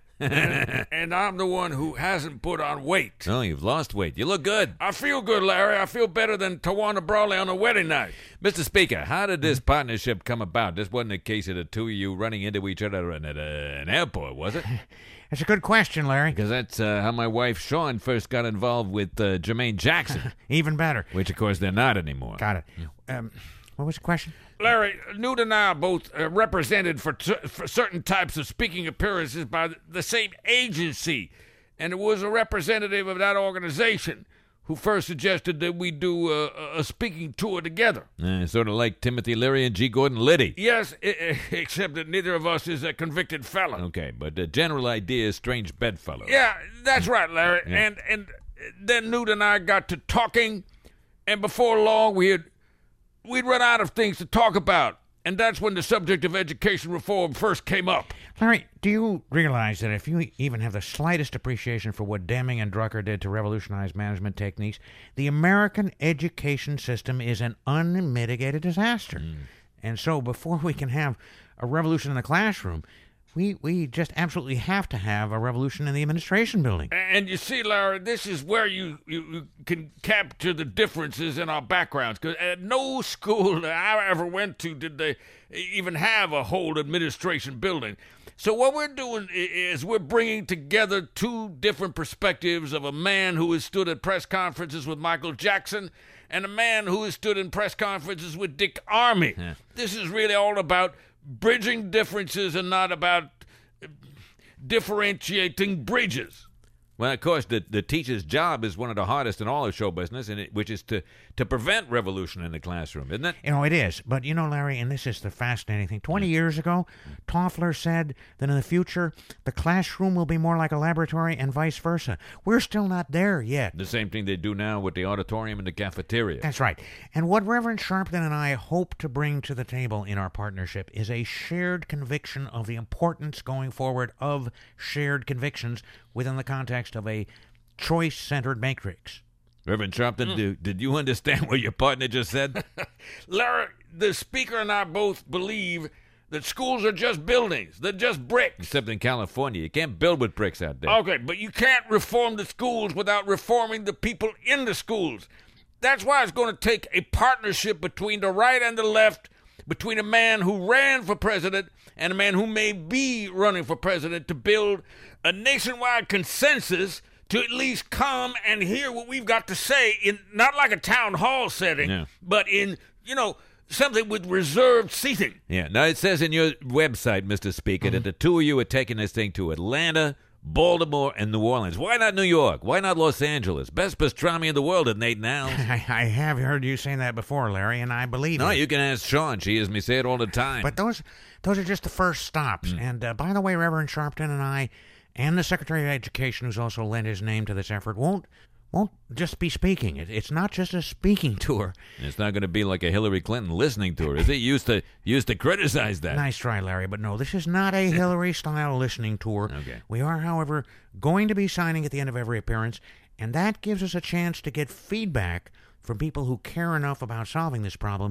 Speaker 4: And I'm the one who hasn't put on weight.
Speaker 3: Oh, you've lost weight. You look good.
Speaker 4: I feel good, Larry. I feel better than Tawana Brawley on a wedding night.
Speaker 3: Mister Speaker, how did this partnership come about? This wasn't a case of the two of you running into each other at a, an airport, was it?
Speaker 7: That's a good question, Larry.
Speaker 3: Because that's uh, how my wife, Sean, first got involved with uh, Jermaine Jackson.
Speaker 7: Even better.
Speaker 3: Which, of course, they're not anymore.
Speaker 7: Got it. Um, what was the question?
Speaker 4: Larry, Newt and I are both uh, represented for, t- for certain types of speaking appearances by the same agency, and it was a representative of that organization who first suggested that we do a, a speaking tour together.
Speaker 3: Uh, sort of like Timothy Leary and G. Gordon Liddy.
Speaker 4: Yes, I- I- except that neither of us is a convicted felon.
Speaker 3: Okay, but the general idea is strange bedfellows.
Speaker 4: Yeah, that's right, Larry.
Speaker 3: Yeah.
Speaker 4: And and then Newt and I got to talking, and before long we had we'd run out of things to talk about. And that's when the subject of education reform first came up.
Speaker 7: Larry, do you realize that if you even have the slightest appreciation for what Deming and Drucker did to revolutionize management techniques, the American education system is an unmitigated disaster. Mm. And so before we can have a revolution in the classroom, we, we just absolutely have to have a revolution in the administration building.
Speaker 4: And you see, Larry, this is where you, you can capture the differences in our backgrounds. Because at no school that I ever went to did they even have a whole administration building. So what we're doing is we're bringing together two different perspectives of a man who has stood at press conferences with Michael Jackson and a man who has stood in press conferences with Dick Armey. Yeah. This is really all about bridging differences and not about differentiating bridges.
Speaker 3: Well, of course, the, the teacher's job is one of the hardest in all of show business, and it, which is to, to prevent revolution in the classroom, isn't it?
Speaker 7: You know, it is. But, you know, Larry, and this is the fascinating thing. Twenty years ago, Toffler said that in the future, the classroom will be more like a laboratory and vice versa. We're still not there yet.
Speaker 3: The same thing they do now with the auditorium and the cafeteria.
Speaker 7: That's right. And what Reverend Sharpton and I hope to bring to the table in our partnership is a shared conviction of the importance going forward of shared convictions within the context of a choice-centered matrix.
Speaker 3: Reverend Sharpton, mm. do, did you understand what your partner just said?
Speaker 4: Larry, the speaker and I both believe that schools are just buildings. They're just bricks.
Speaker 3: Except in California. You can't build with bricks out there.
Speaker 4: Okay, but you can't reform the schools without reforming the people in the schools. That's why it's going to take a partnership between the right and the left, between a man who ran for president and a man who may be running for president, to build a nationwide consensus to at least come and hear what we've got to say in not like a town hall setting, yeah. but in, you know, something with reserved seating.
Speaker 3: Yeah. Now, it says in your website, Mister Speaker, mm-hmm. that the two of you are taking this thing to Atlanta, Baltimore, and New Orleans. Why not New York? Why not Los Angeles? Best pastrami in the world at Nate Now's.
Speaker 7: I, I have heard you saying that before, Larry, and I believe
Speaker 3: no,
Speaker 7: it.
Speaker 3: No, you can ask Sean. She hears me say it all the time.
Speaker 7: But those those are just the first stops. Mm. And uh, by the way, Reverend Sharpton and I, and the Secretary of Education, who's also lent his name to this effort, won't won't just be speaking. It, it's not just a speaking tour.
Speaker 3: It's not going to be like a Hillary Clinton listening tour, is it? You used to used to criticize that.
Speaker 7: Nice try, Larry, but no, this is not a Hillary-style listening tour.
Speaker 3: Okay.
Speaker 7: We are, however, going to be signing at the end of every appearance, and that gives us a chance to get feedback from people who care enough about solving this problem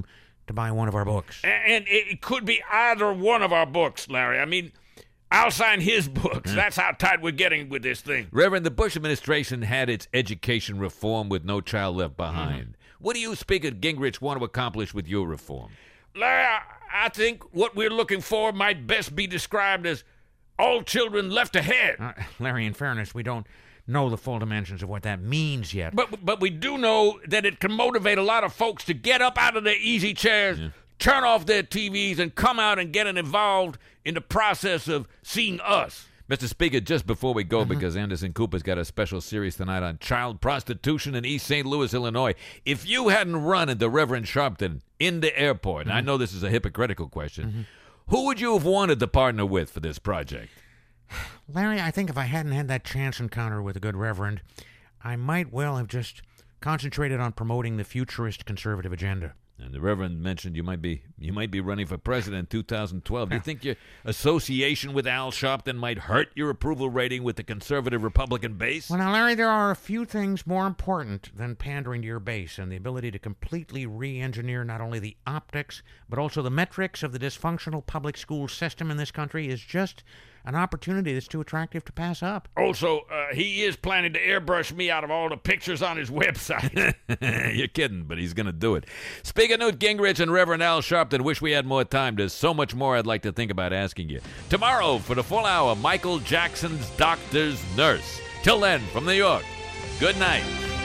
Speaker 7: to buy one of our books.
Speaker 10: And it could be either one of our books, Larry. I mean, I'll sign his books. That's how tight we're getting with this thing.
Speaker 4: Reverend, the Bush administration had its education reform with No Child Left Behind.
Speaker 10: Mm-hmm.
Speaker 4: What do you, Speaker Gingrich, want to accomplish with your reform?
Speaker 10: Larry, I, I think what we're looking for might best be described as all children left ahead.
Speaker 7: Uh, Larry, in fairness, we don't know the full dimensions of what that means yet.
Speaker 10: But but we do know that it can motivate a lot of folks to get up out of their easy chairs, yeah. turn off their T Vs, and come out and get involved in the process of seeing us.
Speaker 4: Mister Speaker, just before we go,
Speaker 10: Mm-hmm.
Speaker 4: because Anderson Cooper's got a special series tonight on child prostitution in East Saint Louis, Illinois. If you hadn't run into Reverend Sharpton in the airport,
Speaker 7: Mm-hmm.
Speaker 4: and I know this is a hypocritical question, mm-hmm. who would you have wanted to partner with for this project?
Speaker 7: Larry, I think if I hadn't had that chance encounter with the good Reverend, I might well have just concentrated on promoting the futurist conservative agenda.
Speaker 4: And the Reverend mentioned you might be you might be running for president in two thousand twelve. Do you think your association with Al Sharpton might hurt your approval rating with the conservative Republican base?
Speaker 7: Well, now, Larry, there are a few things more important than pandering to your base and the ability to completely re-engineer not only the optics, but also the metrics of the dysfunctional public school system in this country is just an opportunity that's too attractive to pass up.
Speaker 10: Also, uh, he is planning to airbrush me out of all the pictures on his website.
Speaker 4: You're kidding, but he's going to do it. Speaking of Newt Gingrich and Reverend Al Sharpton, wish we had more time. There's so much more I'd like to think about asking you. Tomorrow, for the full hour, Michael Jackson's Doctor's Nurse. Till then, from New York, good night.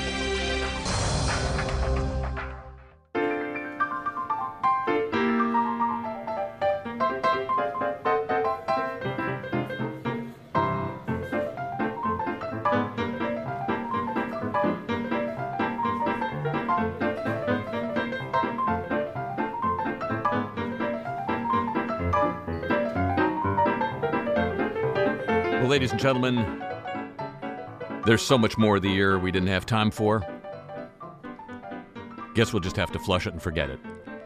Speaker 3: Well, ladies and gentlemen, there's so much more of the year we didn't have time for. Guess we'll just have to flush it and forget it.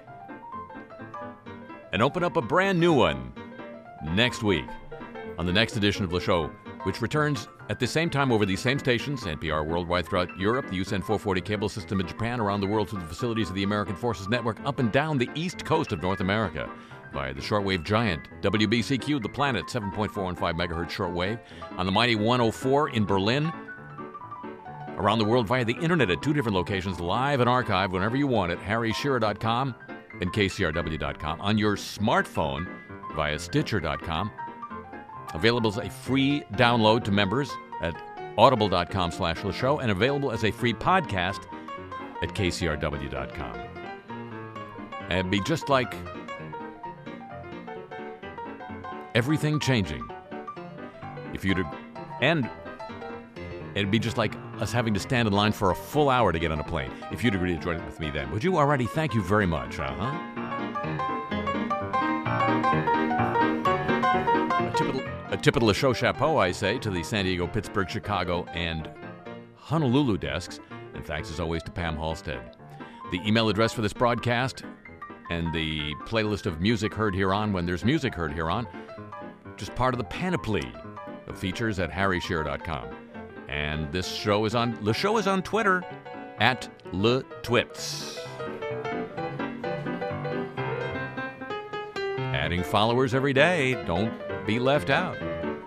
Speaker 3: And open up a brand new one next week on the next edition of the show, which returns at the same time over these same stations, N P R worldwide throughout Europe, the U S N four forty cable system in Japan, around the world through the facilities of the American Forces Network, up and down the east coast of North America, via the shortwave giant, W B C Q, the planet, seven point four one five megahertz shortwave, on the mighty one oh four in Berlin, around the world via the internet at two different locations, live and archived whenever you want it, harry shearer dot com and k c r w dot com, on your smartphone via stitcher dot com, available as a free download to members at audible dot com slash the show, and available as a free podcast at k c r w dot com. And it'd be just like everything changing if you'd, and it'd be just like us having to stand in line for a full hour to get on a plane. If you'd agree to join with me then, would you already? Thank you very much. Uh-huh. A tip, of the, a tip of the show chapeau, I say, to the San Diego, Pittsburgh, Chicago, and Honolulu desks. And thanks as always to Pam Halstead. The email address for this broadcast and the playlist of music heard here on, when there's music heard here on, just part of the panoply of features at harry shearer dot com. And this show is on, the show is on Twitter at Le Twits. Adding followers every day. Don't be left out.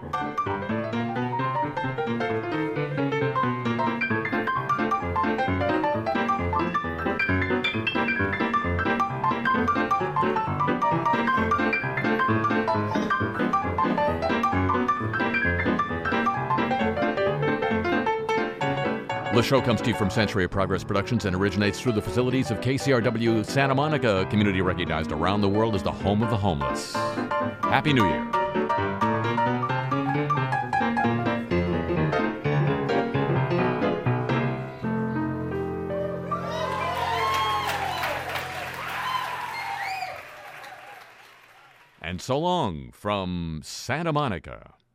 Speaker 3: The show comes to you from Century of Progress Productions and originates through the facilities of K C R W Santa Monica, a community recognized around the world as the home of the homeless. Happy New Year. And so long from Santa Monica.